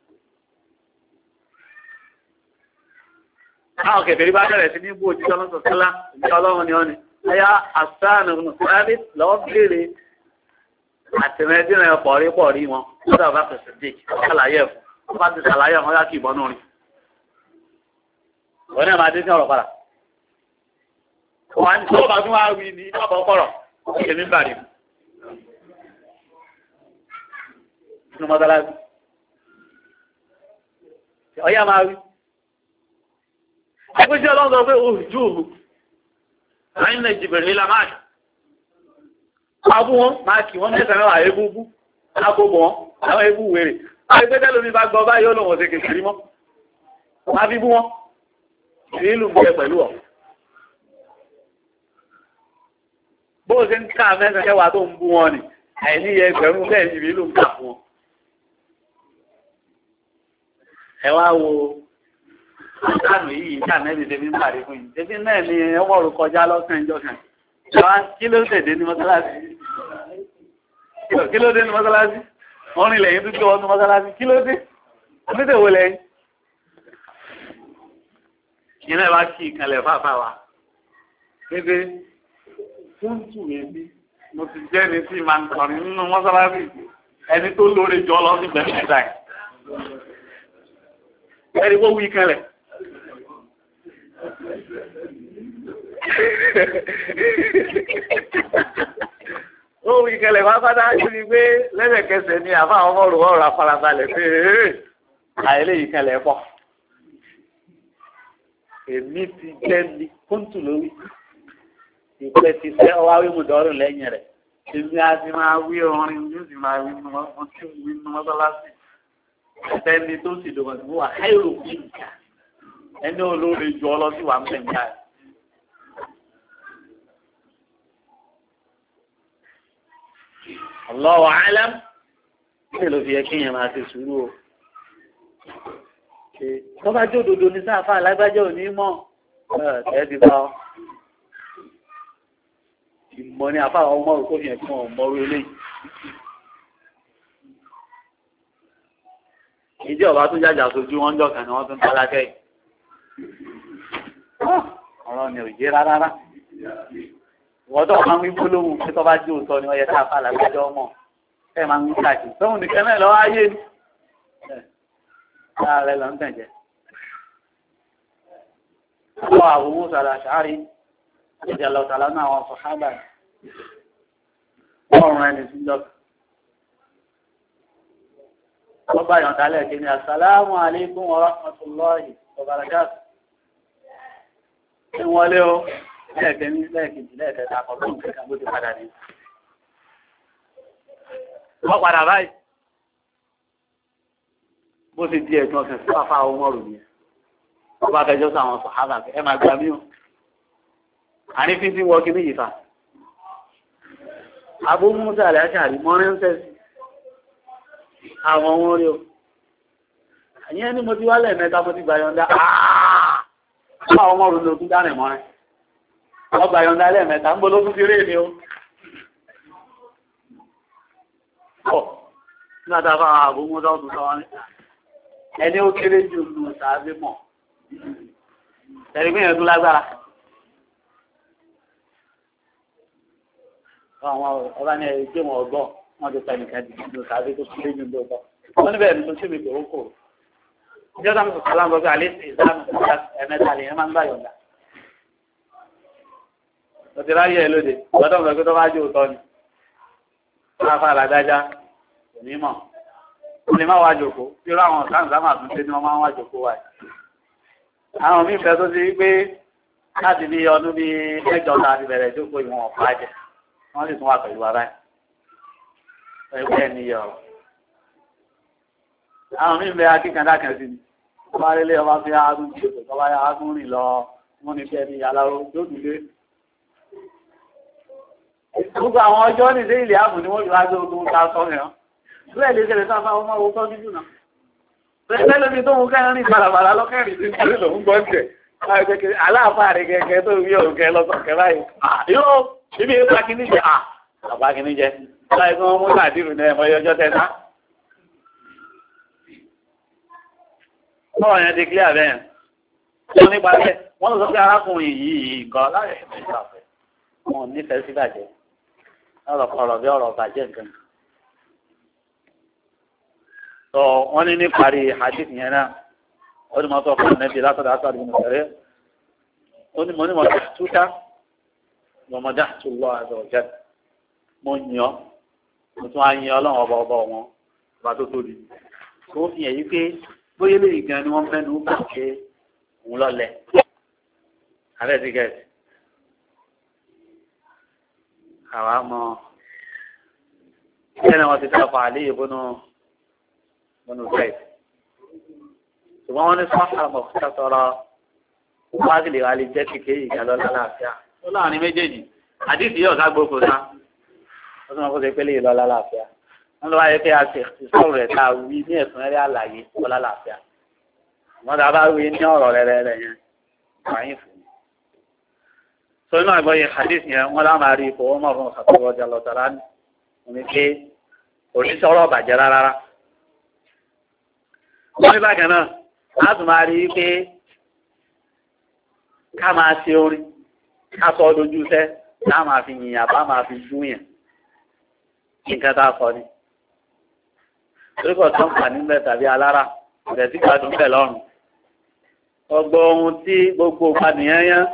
أوكي بری بعد رسمي بوجي صلى الله عليه وسلم إن شاء الله من يوني أيا حسان بن ثابت لو بيري àtẹ̀mẹ́dínà ẹ̀ pọ̀rí pọ̀rí wọn lọ́dọ̀ bá pèsè dík ṣàlàyé ẹ̀fọ́ wọ́n bá ti ṣàlàyé ọmọ yá kí ìbọn náà rí wọ́n náà máa dé sí ọ̀rọ̀ padà wọ́n tó bá tún wá wí ní ọ̀pọ̀ kọ̀rọ̀ èmi bàrí nínú mọ́sálásí ọ̀yá máa wí ẹgbẹ́ sí ọlọ́run sọ pé ojú òhù láyé náà jìbìrì nílá máa ṣe àbú wọn máa kì wọ́n mẹ́sàn mẹ́wàá ebúbú agbóbọ̀ wọn àwọn ebú wèrè ẹgbẹ́ tẹ́lómi bá gbọ́ báyìí olóhùn ọ̀sẹ̀ kèkèrè mọ́ máa fi bú wọn ìlú bẹ pẹ̀lú ọ̀ bó ṣe ń ká mẹ́sàn kẹwàá tó ń bú wọn ni àìní ẹgbẹ̀rún bẹ́ẹ̀ ni ìlú ń kà fún wọn. ẹ wá wo àtànù yìí ká nẹ́bí tẹ́bí ń pàdé fún yìí tẹ́bí náà ni ọmọ òrùn kọjá lọ́sàn ìjọ kan kí ló tẹ̀dé ní mọ́sálásí kí ló dé ní mọ́sálásí wọ́n rìn lẹ́yìn tó gbé wọn ní mọ́sálásí kí ló dé onítẹ̀wò lẹ́yìn. yìí náà bá kí ìkànlẹ̀ fáfá wa pépé fúntù èmi mo ti jẹ́ ní tí màá ń kọrin nínú mọ́sálásí ẹni tó lóore jọ lọ sí bẹ̀rẹ̀ ìgbà yìí. ẹni wọ́n wí ìkànlẹ̀. ó wí ìkànlẹ̀ pápátá sí ni pé lẹ́sẹ̀kẹsẹ̀ ni àfa àwọn ọmọ òrùwọ́ ọ̀rọ̀ afárabalẹ̀ pé àìlè ìkànlẹ̀ pọ̀. èmi ti jẹ́ ní kóńtù lórí ìpè ti fẹ́ ọwá wíwú dọ́rùn lẹ́yìn rẹ̀ èmi á ti máa wí orin yóò sì máa wí nínú mọ́sálásí ẹni tó sì dòwò ní wà áìrò pínkà ẹni olóore jù ọ lọ sí wà mẹ́ǹkà rẹ̀. Allahu a'lam kí ló fi yẹ kéèyàn máa ṣe sùúrù o. tó bá jó òdodo ní sáfà alágbájá ò ní mọ̀ ẹ̀ ti bá ọ. ìmọ̀ ni àfáà ọmọ òkú fi hàn kí wọ́n mọ orí eléyìí. ìdí ọba tó jájà sójú wọn jọ kan ni wọ́n tún tọ́lá kẹ́yìn. ọ̀rọ̀ ni ò yé rárá. ìwọ́n tó máa ń wí gbólóhùn pé tó bá jó òótọ́ ni wọ́n yẹ káfà alágbájá ọmọ ẹ̀ máa ń wí káàkiri. tóun nìkan náà lọ́wọ́ ayé ni. láàárẹ̀ lọ ń tẹ̀jẹ̀. àwọn àwòrán sàrà ṣáárì ìjà lọ́tàlá náà àwọn sọ̀hábà ọ̀rùn ẹni sí jọ́kà. wọ́n bá yàn dálẹ̀ kí ni assalamu alaikum wa rahmatullahi wa barakatuh. ṣé wọlé o lẹ́ẹ̀kẹ́ ní lẹ́ẹ̀kejì lẹ́ẹ̀kẹta àkọ́kọ́ nǹkan bó ti padà ní. wọ́n padà báyìí bó ti di ẹ̀gbọ́n kan sí wàfà ọmọ rò yẹn. wọ́n bá fẹjọ́ sí àwọn sọ̀hábà ẹ máa gbà mí o. àrífín tí wọ́n kí ní ìfà Abu Musa al-Ash'ari mọ́rin ń tẹ́sí àwọn ohun orí o àyẹ́ ní mo ti wálẹ̀ mẹ́ta mo ti gbà yọ̀ǹda àwọn ọmọ òrùn lókún dánì mọ́rin wọ́n gbà yọ̀ǹda lẹ́ẹ̀mẹ́ta ń bó lókún ti rí ni ó pọ̀ nígbàtà fáwọn Abu Musa ọdún sọ wọn ẹni ó kéré jù lù sàábé mọ̀ ẹ̀rí yẹn tún lágbára àwọn ọba ní ẹ̀rí tí wọ́n gbọ́ wọ́n ti pẹ̀lú kan jù sàábé tó kéré jù lóòótọ́ wọ́n níbẹ̀ ní tó ṣe mi kò kò ìjọba mi kò kọ́lá ń gbọ́ alẹ́ sí ìdáàmú ẹ̀mẹ́ta lè yẹn máa ń gbà yọ̀ǹda mo ti ráyè ẹ lóde lọ́dọ̀ mi tó bá jẹ́ òótọ́ ni wọ́n á fara dájá kò ní mọ̀ wọ́n lè má wá jòkó bí irú àwọn ọ̀sán ìsámà tún ṣe ni wọ́n máa ń wá jòkó wáyé àwọn míì fẹ́ tó ti rí pé láti bí ọdún bí mẹ́jọ ta ti bẹ̀rẹ̀ jókòó ìwọ̀n ọ̀pá jẹ wọ́n sì tún wà pẹ̀lú wa báyìí ẹgbẹ́ ẹ̀ níyọ̀ àwọn míì bẹ akíkandá kan sí ni wọ́n bá lélẹ̀ ọba fi ágún tí òkè tọ́ba yá ágún rìn lọ wọ́n ní fẹ́ ní aláró tó dùlé. gbogbo àwọn ọjọ́ ní ilé ilé ààbò ni wọ́n fi wá gbé ogun ta sọ yẹn bẹ́ẹ̀ lè ṣẹlẹ̀ sáfà ọmọ owó tó dídùn náà. bẹ́ẹ̀ lómi tó ń kẹ́rin rìn balabala lọ́kẹ́rin sí ìpínlẹ̀ lòún gbọ́ tẹ̀ aláàfáà rẹ̀ kẹ̀kẹ́ tó rí òkè lọ́sọ̀kẹ́ báyìí. yóò ibi ìpa kìíní jẹ àbá kìíní jẹ láì fún ọmọ nàdìrú náà ẹ̀mọ́ ọjọ́ tẹ́ta. Bọ́ọ̀ yẹn ti kílẹ̀ bẹ́ẹ̀. Wọ́n nípa bẹ́ẹ̀, wọ́n lọ sọ pé arákùnrin yìí yìí nǹkan láyé ẹ̀mí ìṣàfẹ́. Wọ́n ò nífẹ̀ẹ́ sí bàjẹ́. Ọ̀rọ̀ kọ̀rọ̀ bí ọ̀rọ̀ bàjẹ́ nǹkan. Sọ wọ́n ní ní parí hadith yẹn náà. Ó ní mo sọ fún ẹ̀nẹ́bí látọ̀dọ̀ àtàrí mo fẹ̀rẹ̀. Ó ní mo ní mo dá túká. Mo mọ̀ dá tó lọ àjọ jẹ́. Mo yàn. Mo tún á yan ọlọ́run ọba ọba wọn. Ọba tó tóbi. Tó fi hàn yí pé bóyá lè gan ni wọ́n mẹ́nu bá ṣe òun lọ́lẹ̀ abẹ́ ti gẹ̀ẹ́sì àwa mọ ẹni wọn ti dáfà àléyé bónú bónú bẹ́ẹ̀ ṣùgbọ́n wọ́n ní sọ́ọ̀fà mọ̀ fún sọ́sọ́rọ́ wọ́n á sì lè wá lè jẹ́ kékeré ìgbà lọ́la láàfíà ó láàrin méjèèjì àdìsí yóò sá gbóko sá ó sì mọ̀ kó ṣe pélé ìlọ́la láàfíà wọ́n lọ́wọ́ ayé pé a ṣe ìṣòro rẹ̀ tá a wí ní ẹ̀sùnrẹ́rẹ́ àlàyé ọlá làáfíà wọ́n dá bá wí ní ọ̀rọ̀ rẹ̀ rẹ̀ yẹn wáyé fún mi. sọ inú àgbọ̀ yẹn hadith yẹn wọ́n lá máa rí ipò wọ́n mọ̀ fún ọ̀sán ọjà lọ́tàrá ní omi pé òṣìṣẹ́ ọ̀rọ̀ bàjẹ́ rárá. wọ́n ní bákan náà a tún máa rí pé ká máa ṣe orin ká sọ dojú iṣẹ́ ká máa fi yìnyín àbá máa fi dún yẹn nǹkan tá a sọ ni torípọ̀ tó ń fà níbẹ̀ tàbí alára ìrẹ̀ tí gbádùn bẹ̀ lọ́rùn ọgbọ́ ohun tí gbogbo ìpànìyàn yán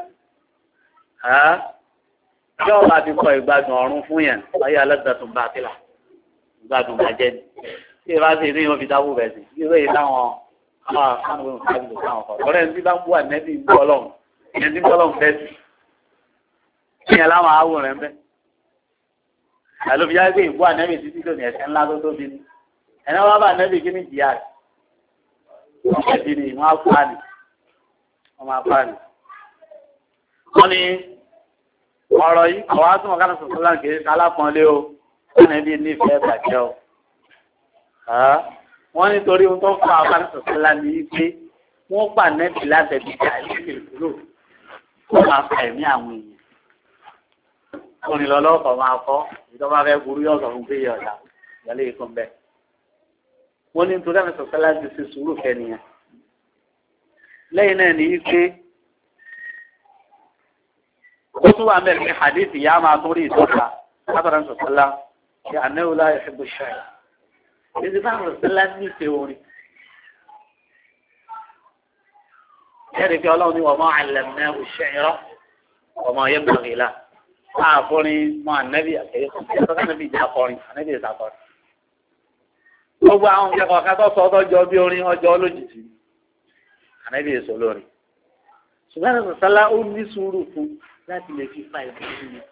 tí ọba ti kọ ìgbádùn ọ̀run fún yẹn láyé alẹ́gbẹ̀tún bá tílà ìgbádùn bàjẹ́ ni tí ìbá sì ní òfin dábò bẹ̀ sí ìwé yìí táwọn àwọn àgbègbè táwọn kọ ọ̀rẹ́ ní tí bá ń bú ànẹ́bí ń bú ọlọ́run ìyẹn tí ń bú ọlọ́run fẹ́ sí ìyẹn láwọn àwòrán bẹ́ẹ̀ àlòbí yá gbé ìbú ànẹ́bí títí lónìí ẹ̀ṣẹ̀ ńlá tó tóbi ní ẹ̀nà wá bá ànẹ́bí kí ní jìyà rẹ̀ ẹ̀bí ni wọ́n á pa ní wọ́n máa pa ní. wọ́n ní ọ̀rọ̀ yìí àwọn àtúmọ̀ kánà sọ̀tọ́ láǹkì alápọ̀nlé o ànẹ́bí nífẹ̀ẹ́ bàjẹ́ o. wọ́n ní torí ohun tó ń fa kánà sọ̀tọ́ láǹkì yìí pé wọ́n pa ànẹ́bí láti ẹ̀bí ká ìlú kúrò wọ́n máa fa ẹ̀mí àwọn èèyàn. Orin lọ́lọ́kọ̀ máa kọ́ ìjọba fẹ́ burú yọ̀ọ̀sọ̀ fún pé yọ̀ọ̀dà ìyálé ikú ń bẹ̀. Wọ́n ní nítorí àmì sọ̀tẹ́ láti ṣe sùúrù kẹ́niyàn. Lẹ́yìn náà ní pé ó tún wà mẹ́rin ní hadith ìyá máa tún rí ìtọ́ka látara sọ̀tẹ́lá kí ànáwó láyé ṣubú ṣáì. Èdè bá sọ̀tẹ́lá ní ìṣe orin. Ẹ̀rì kí ọlọ́run ní wọ́n máa àlẹ́mẹ́ òṣèré ọmọ yẹn bàrẹ̀ là. Àkọrin mọ ànẹ́bí àkẹ́yẹ́ kọ́kọ́ ànẹ́bí ìjà kọrin ànẹ́bí ìjà kọrin. Gbogbo àwọn akẹ́kọ̀ọ́ akẹ́kọ̀ọ́ sọ ọjọ́ bí orin ọjọ́ lójijì ànẹ́bí èso lórí. Ṣùgbọ́n ẹ̀sìn sálá ó ní sùúrù fún láti lè fi fa ìlú sí i.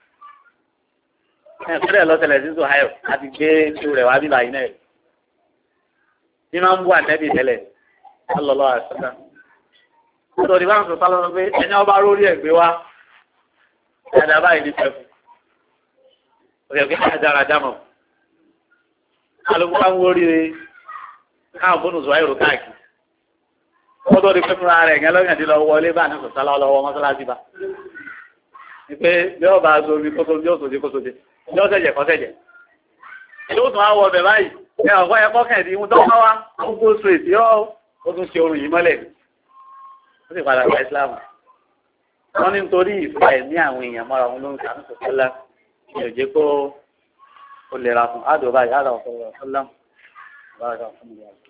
Ẹ̀fẹ́rẹ́ lọ́sẹ̀lẹ̀ sí Zohayo àti gbé tó rẹ̀ wá bíbá iná ẹ̀. Bí máa ń bú ànẹ́bí tẹ́lẹ̀ lọ́lọ́ àṣẹ. Nítorí báwọn sọ sálọ́ pé ẹni ọba rórí ẹ̀ gbé wá. dáadáa báyìí ní fẹ́ fún òye kí ká dára dámọ̀ alùpùpù àwọn oríire káwọn fóònù sọ ayò káàkiri wọ́n tó di pé fúnra rẹ̀ gẹ́gẹ́ lọ́yìn àti lọ wọlé bá ní sọ̀tà lọ́wọ́ mọ́sálásí bá ní pé bí ọba aṣọ omi kóso bí òṣòdì kóṣòdì bí ọ̀sẹ̀jẹ̀ kọ́sẹ̀jẹ̀ ìlú tún á wọ ọbẹ̀ báyìí ẹ ọ̀pọ̀ ẹ kọ́kẹ́ẹ̀dì ìhun tó wá wá ó gbó straight yọ ó tún ṣe orun yìí mọ́lẹ̀ ó sì padà gba Islam wọ́n ní nítorí ìfẹ́ ẹ̀mí àwọn èèyàn mọ́ra wọn ló ń sàánú sọ̀tẹ́lá ní òjé kó ó lè ra fún àdó báyìí àdó ọ̀pọ̀ ọ̀sọ́lá bára fún ìyá rẹ̀.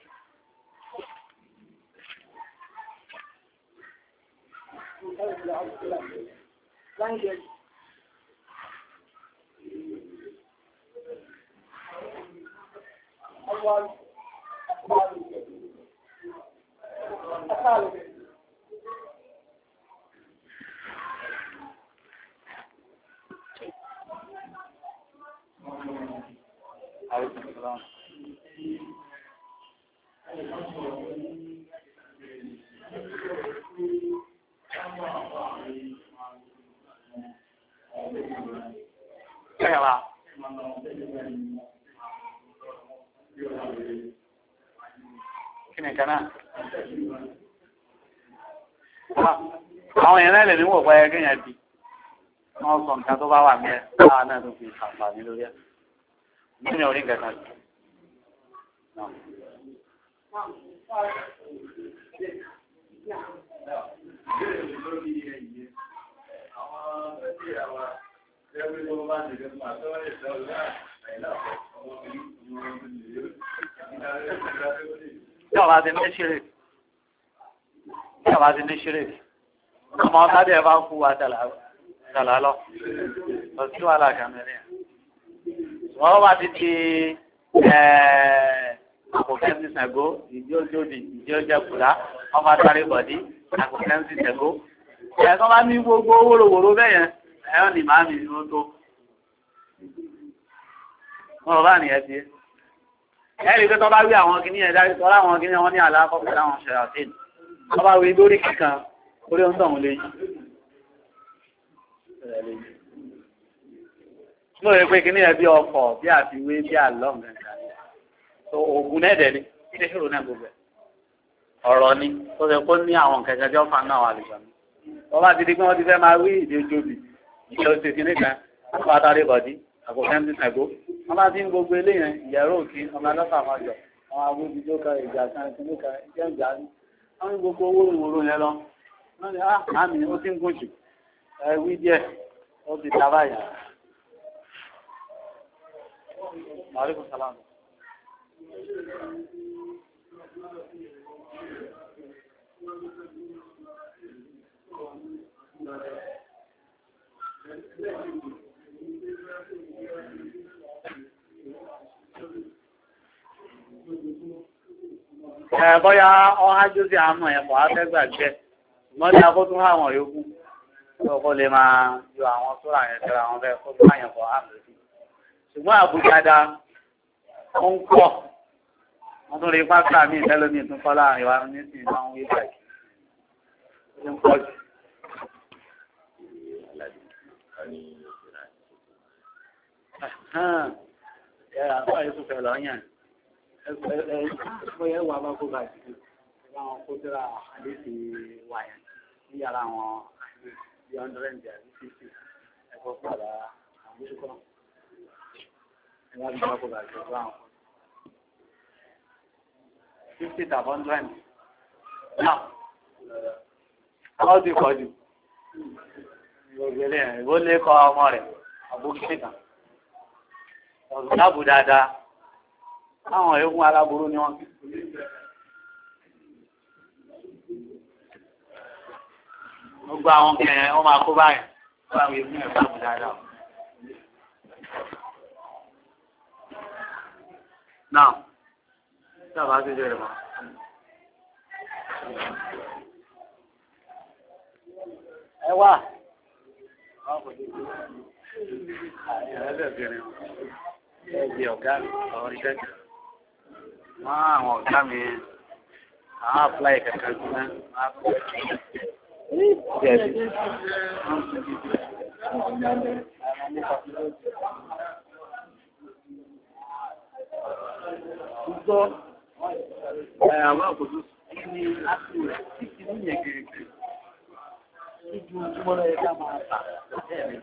أول الثالث عليكم السلام. Kẹ́yàwá. Kí ni kan náà? Àwọn èèyàn náà lè ní wò pé kéèyàn di. Wọ́n sọ nǹkan tó bá wà mẹ́ láwa náà tó fi àǹfààní lórí ẹ̀. Nínú orí nǹkan kan. Tí ọba ti ní ṣeré, tí ọba ti ní ṣeré, ọmọ ọ̀tádé ẹ bá kú wa tàlá lọ, lọ sí wàhálà kàmẹ́rẹ́. Wọ́n bá ti di àkókẹ́sì sẹ̀gó, ìdí òjòdì, ìdí òjẹ̀kùlá, wọ́n bá sáré bọ̀dí, àkókẹ́sì sẹ̀gó. Ẹ̀kọ́ bá ní gbogbo wóróworó bẹ́yẹn, ẹ̀yọ́ ni màá mi ló tó. Wọ́n bá nìyẹn ti. Ẹ̀rí pé tó bá wí àwọn kìíní ẹ̀dá tó láwọn kìíní wọn ní àlàkọ́ pẹ̀lú àwọn ṣẹ̀ràfíìn. Wọ́n bá wí lórí kíkan, orí oúnjẹ òun lè yí. Mo rẹ̀ pé kìíní ẹ̀ bí ọkọ̀, bí àfiwé, bí àlọ́ nǹkan. Ògùn náà dẹ̀ ni, ṣé ṣòro náà gbogbo ẹ̀. Ọ̀rọ̀ ni, tó ṣe kó ní àwọn kẹ̀kẹ́ tí wọ́n fa náà wà lùjọ́ ni. Wọ́n bá ti di pé wọ́n ti fẹ́ máa wí ìdí ojóbi, ìṣe oṣù kìíní kan, wọ́n bá tarí bọ̀dí, àkókò ẹni sẹ̀gó. Wọ́n bá ti ń gbogbo eléyẹn, ìyẹ̀rọ òkè, ọmọ alọ́fà máa jọ, àwọn agbójújó kan, ìjà kan, ìpínlẹ̀ kan, ìjẹ́ ìjà ni. Wọ́n ní gbogbo owó ìwòrò yẹn lọ. Wọ́n ní, ah, àmì ó ti ń gùn jù. Ẹ wí díẹ̀, ó ti ta báyìí. Maaleykum salaam. Ẹ bọ́yá ọ́hájú sí àmọ́ ẹ̀kọ́ afẹ́gbàgbẹ́, ṣùgbọ́n tí a kó tún àwọn yòókù, ọkọ̀ lè máa yọ àwọn tó rà yẹn tẹ́ra àwọn bẹ́ẹ̀ kó tún àyẹ̀kọ́ àmì sí. Ṣùgbọ́n àbújádá ó ń pọ̀, wọ́n tún rí pátá mi ìtẹ́lómi tún kọ́ láàrin wa ní sí ìmọ̀ àwọn ìgbà yìí. Ó ń pọ̀ jù. Ẹ̀rọ àpá yìí fẹ́ lọ yàn. Ẹ̀ẹ́ wà bá kó bá jù. Àwọn kó tẹ́ra àdéhùn wà yẹn ní yàrá àwọn bí ọ̀ndọ̀rẹ́ǹdì àti fífi ẹ̀kọ́ padà àmójúkọ́. Ẹ̀rọ àbí bá kó bá jù fún àwọn. Fifty tàbí ọ̀ndọ̀rẹ́ǹdì. Náà, ó ti pọ̀ jù. Ìgbògbèlè ìwó lé kọ ọmọ rẹ̀ àbúkí kan. Ọ̀sùn lábù dáadáa. Àwọn eégún aláburú ni wọ́n. Gbogbo àwọn kẹ̀yìn wọ́n máa kó báyìí. Báwo eégún ẹ̀ lábù dáadáa. Náà, tí a bá ti jẹ́ ìmọ̀. Ẹ wà. Ẹ̀ẹ́dì ọ̀gá mi, ọ̀rọ̀ iṣẹ́ kan. Wọ́n àwọn ọ̀gá mi, àwọn àpláì kẹ̀kẹ́ jù náà. Gbọ́ àwọn àkójú ní àti rẹ̀ títí ní yẹn gẹ̀gẹ̀. Ijú ojúmọ́ lọ́yẹ ká máa tà ẹ̀rẹ̀.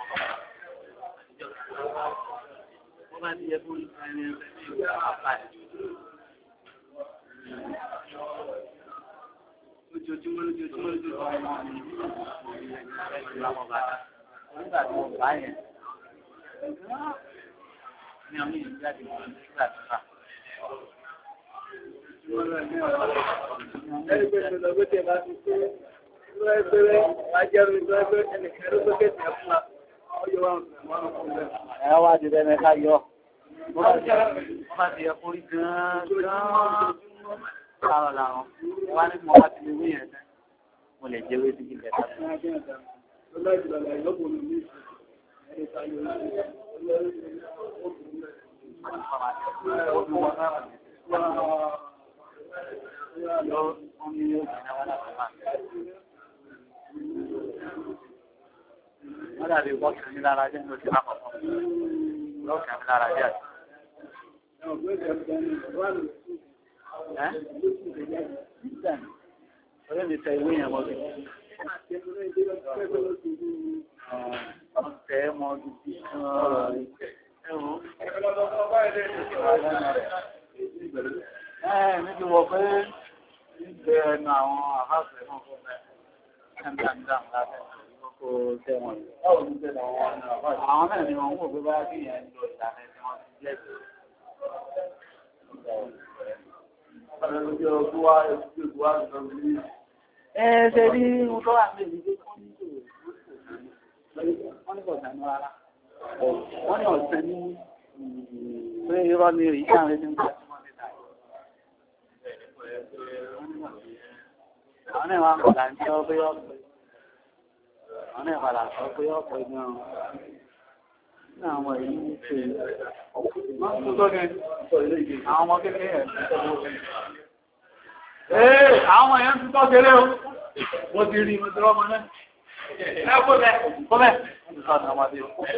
Wọ́n bá ti yẹ fún ẹni ẹgbẹ́ ní ìgbà àpá ẹ̀. Ojoojúmọ́ lójoojúmọ́ lójoojúmọ́ ọmọ mi ẹgbẹ́ ọmọ bàtà. Nígbà tí mo bá yẹn, ní ọmọ yìí jáde nígbà tó bá. Ẹni pé mi lọ gbé bá ti pé lọ ẹgbẹ́rẹ́ ajẹ́rú lọ ẹgbẹ́ ẹnìkan ló gbé kẹsì ẹ̀ fún wa. Ọyọ́ wa wọn kò lẹ́. Ẹ wá di bẹ́ẹ̀ ká yọ. Wọ́n bá ti yẹ kórí gan-an gan-an. Láàárọ̀ làwọn. Wọ́n á ní mo bá ti lè wí yẹn tẹ́. Mo lè jẹ́ wé sí kí n bẹ̀rẹ̀. Lọ́lá ìjọba ìlọ́pọ̀ mi ní ẹni táyọ̀ wọ́n dàbí bọ́ọ̀kì ní lára jẹ́ ní oṣù lápapọ̀ lọ́ọ̀kì ní lára jẹ́ ẹ́ ọ̀rẹ́ mi tẹ ìwé yẹn mọ́ bí ọ̀tẹ́ mọ́ bí bí ẹ̀wọ̀n ẹ̀ níbi wọ̀ pé nígbẹ̀ ẹnu àwọn àfáàfẹ́ náà fún mẹ́ ẹ̀ńdàndà láti kó tẹ́ wọn. Àwọn náà ni wọ́n wò pé bá kí ìyẹn lọ ìlànà tí wọ́n ti jẹ́ ẹ ṣe rí ohun tó wà ní èdè pé wọ́n ní wọ́n ní kọ̀ọ̀tà ní rárá. Wọ́n ní ọ̀sẹ̀ ní pé irọ́ ní èyí àwọn ẹni ń gbà tí wọ́n ti dà. Àwọn náà wà ń padà ń tẹ́ pé ọ̀pẹ. Àwọn náà padà sọ pé ọ̀pẹ gan-an. Ní àwọn èyí ń ṣe wọ́n tún lọ́gẹ̀ àwọn ọmọ kékeré ẹ̀ Ee, àwọn èèyàn ti tọ́ kéré o. Mo ti rí, mo ti rọ́mọ náà. Ẹ kó bẹ́, kó bẹ́. Wọ́n ti sọ́nà ọmọdé.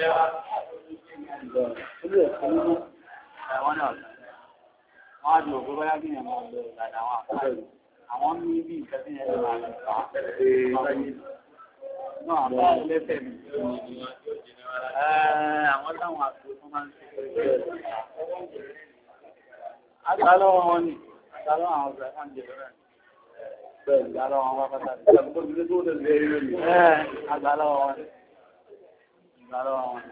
Wọ́n ní ọ̀sán. Wọ́n á di òkú báyá bí ẹ̀mọ́ ọ̀dọ̀ ìlànà àwọn àpáàlù. Àwọn ní bí ìfẹ́ sí ẹ̀rọ máa ń fà á. Náà àwọn lẹ́fẹ̀ẹ́ mi. Àwọn táwọn àpò tó máa ń ṣe pẹ̀lú. Àgbà lọ́wọ́ wọn ni. Àgbàlọ́ àwọn ọ̀gbẹ̀ wọ́n jẹ lọ́rẹ̀. Bẹ́ẹ̀ àgbàlọ́ àwọn wá pátá. Àgbàlọ́ wọn ni. Àgbàlọ́ wọn.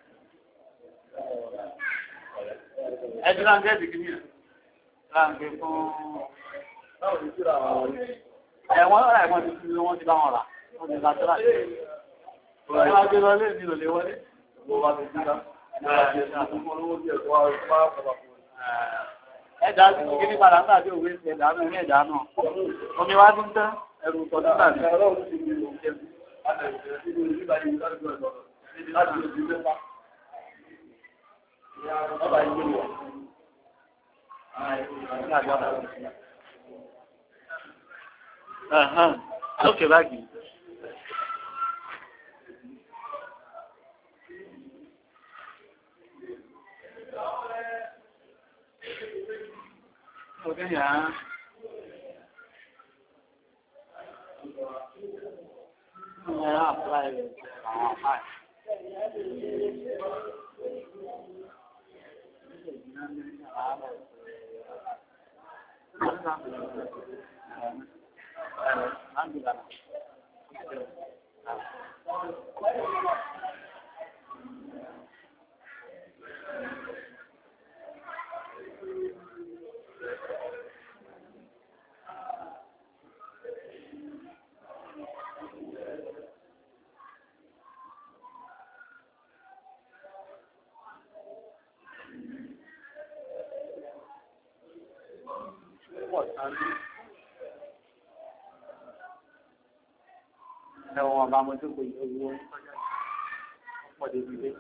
Ẹjú láńgẹ́ ẹ̀dì kìí rẹ̀. Láńgẹ́ fún ẹ̀wọ̀n lọ́rọ̀ ẹ̀wọ̀n ti fi wọ́n ti bá wọn rà. Wọ́n ti bá tọ́lá. Wọ́n máa gbé lọ lé ìdílò lé wọlé. Ẹ̀dá tí kí ní padà ń tàbí òwe ti ẹ̀dá náà ní ẹ̀dá náà. Omi wá tún tán, ẹrù tọ́jú tàbí. Lókè báàgì. Ọdún yà á. Ẹ á apply àwọn apply. Ẹ̀wọ̀n ọba mo tó kò yẹ owó ọ̀pọ̀ débi dé.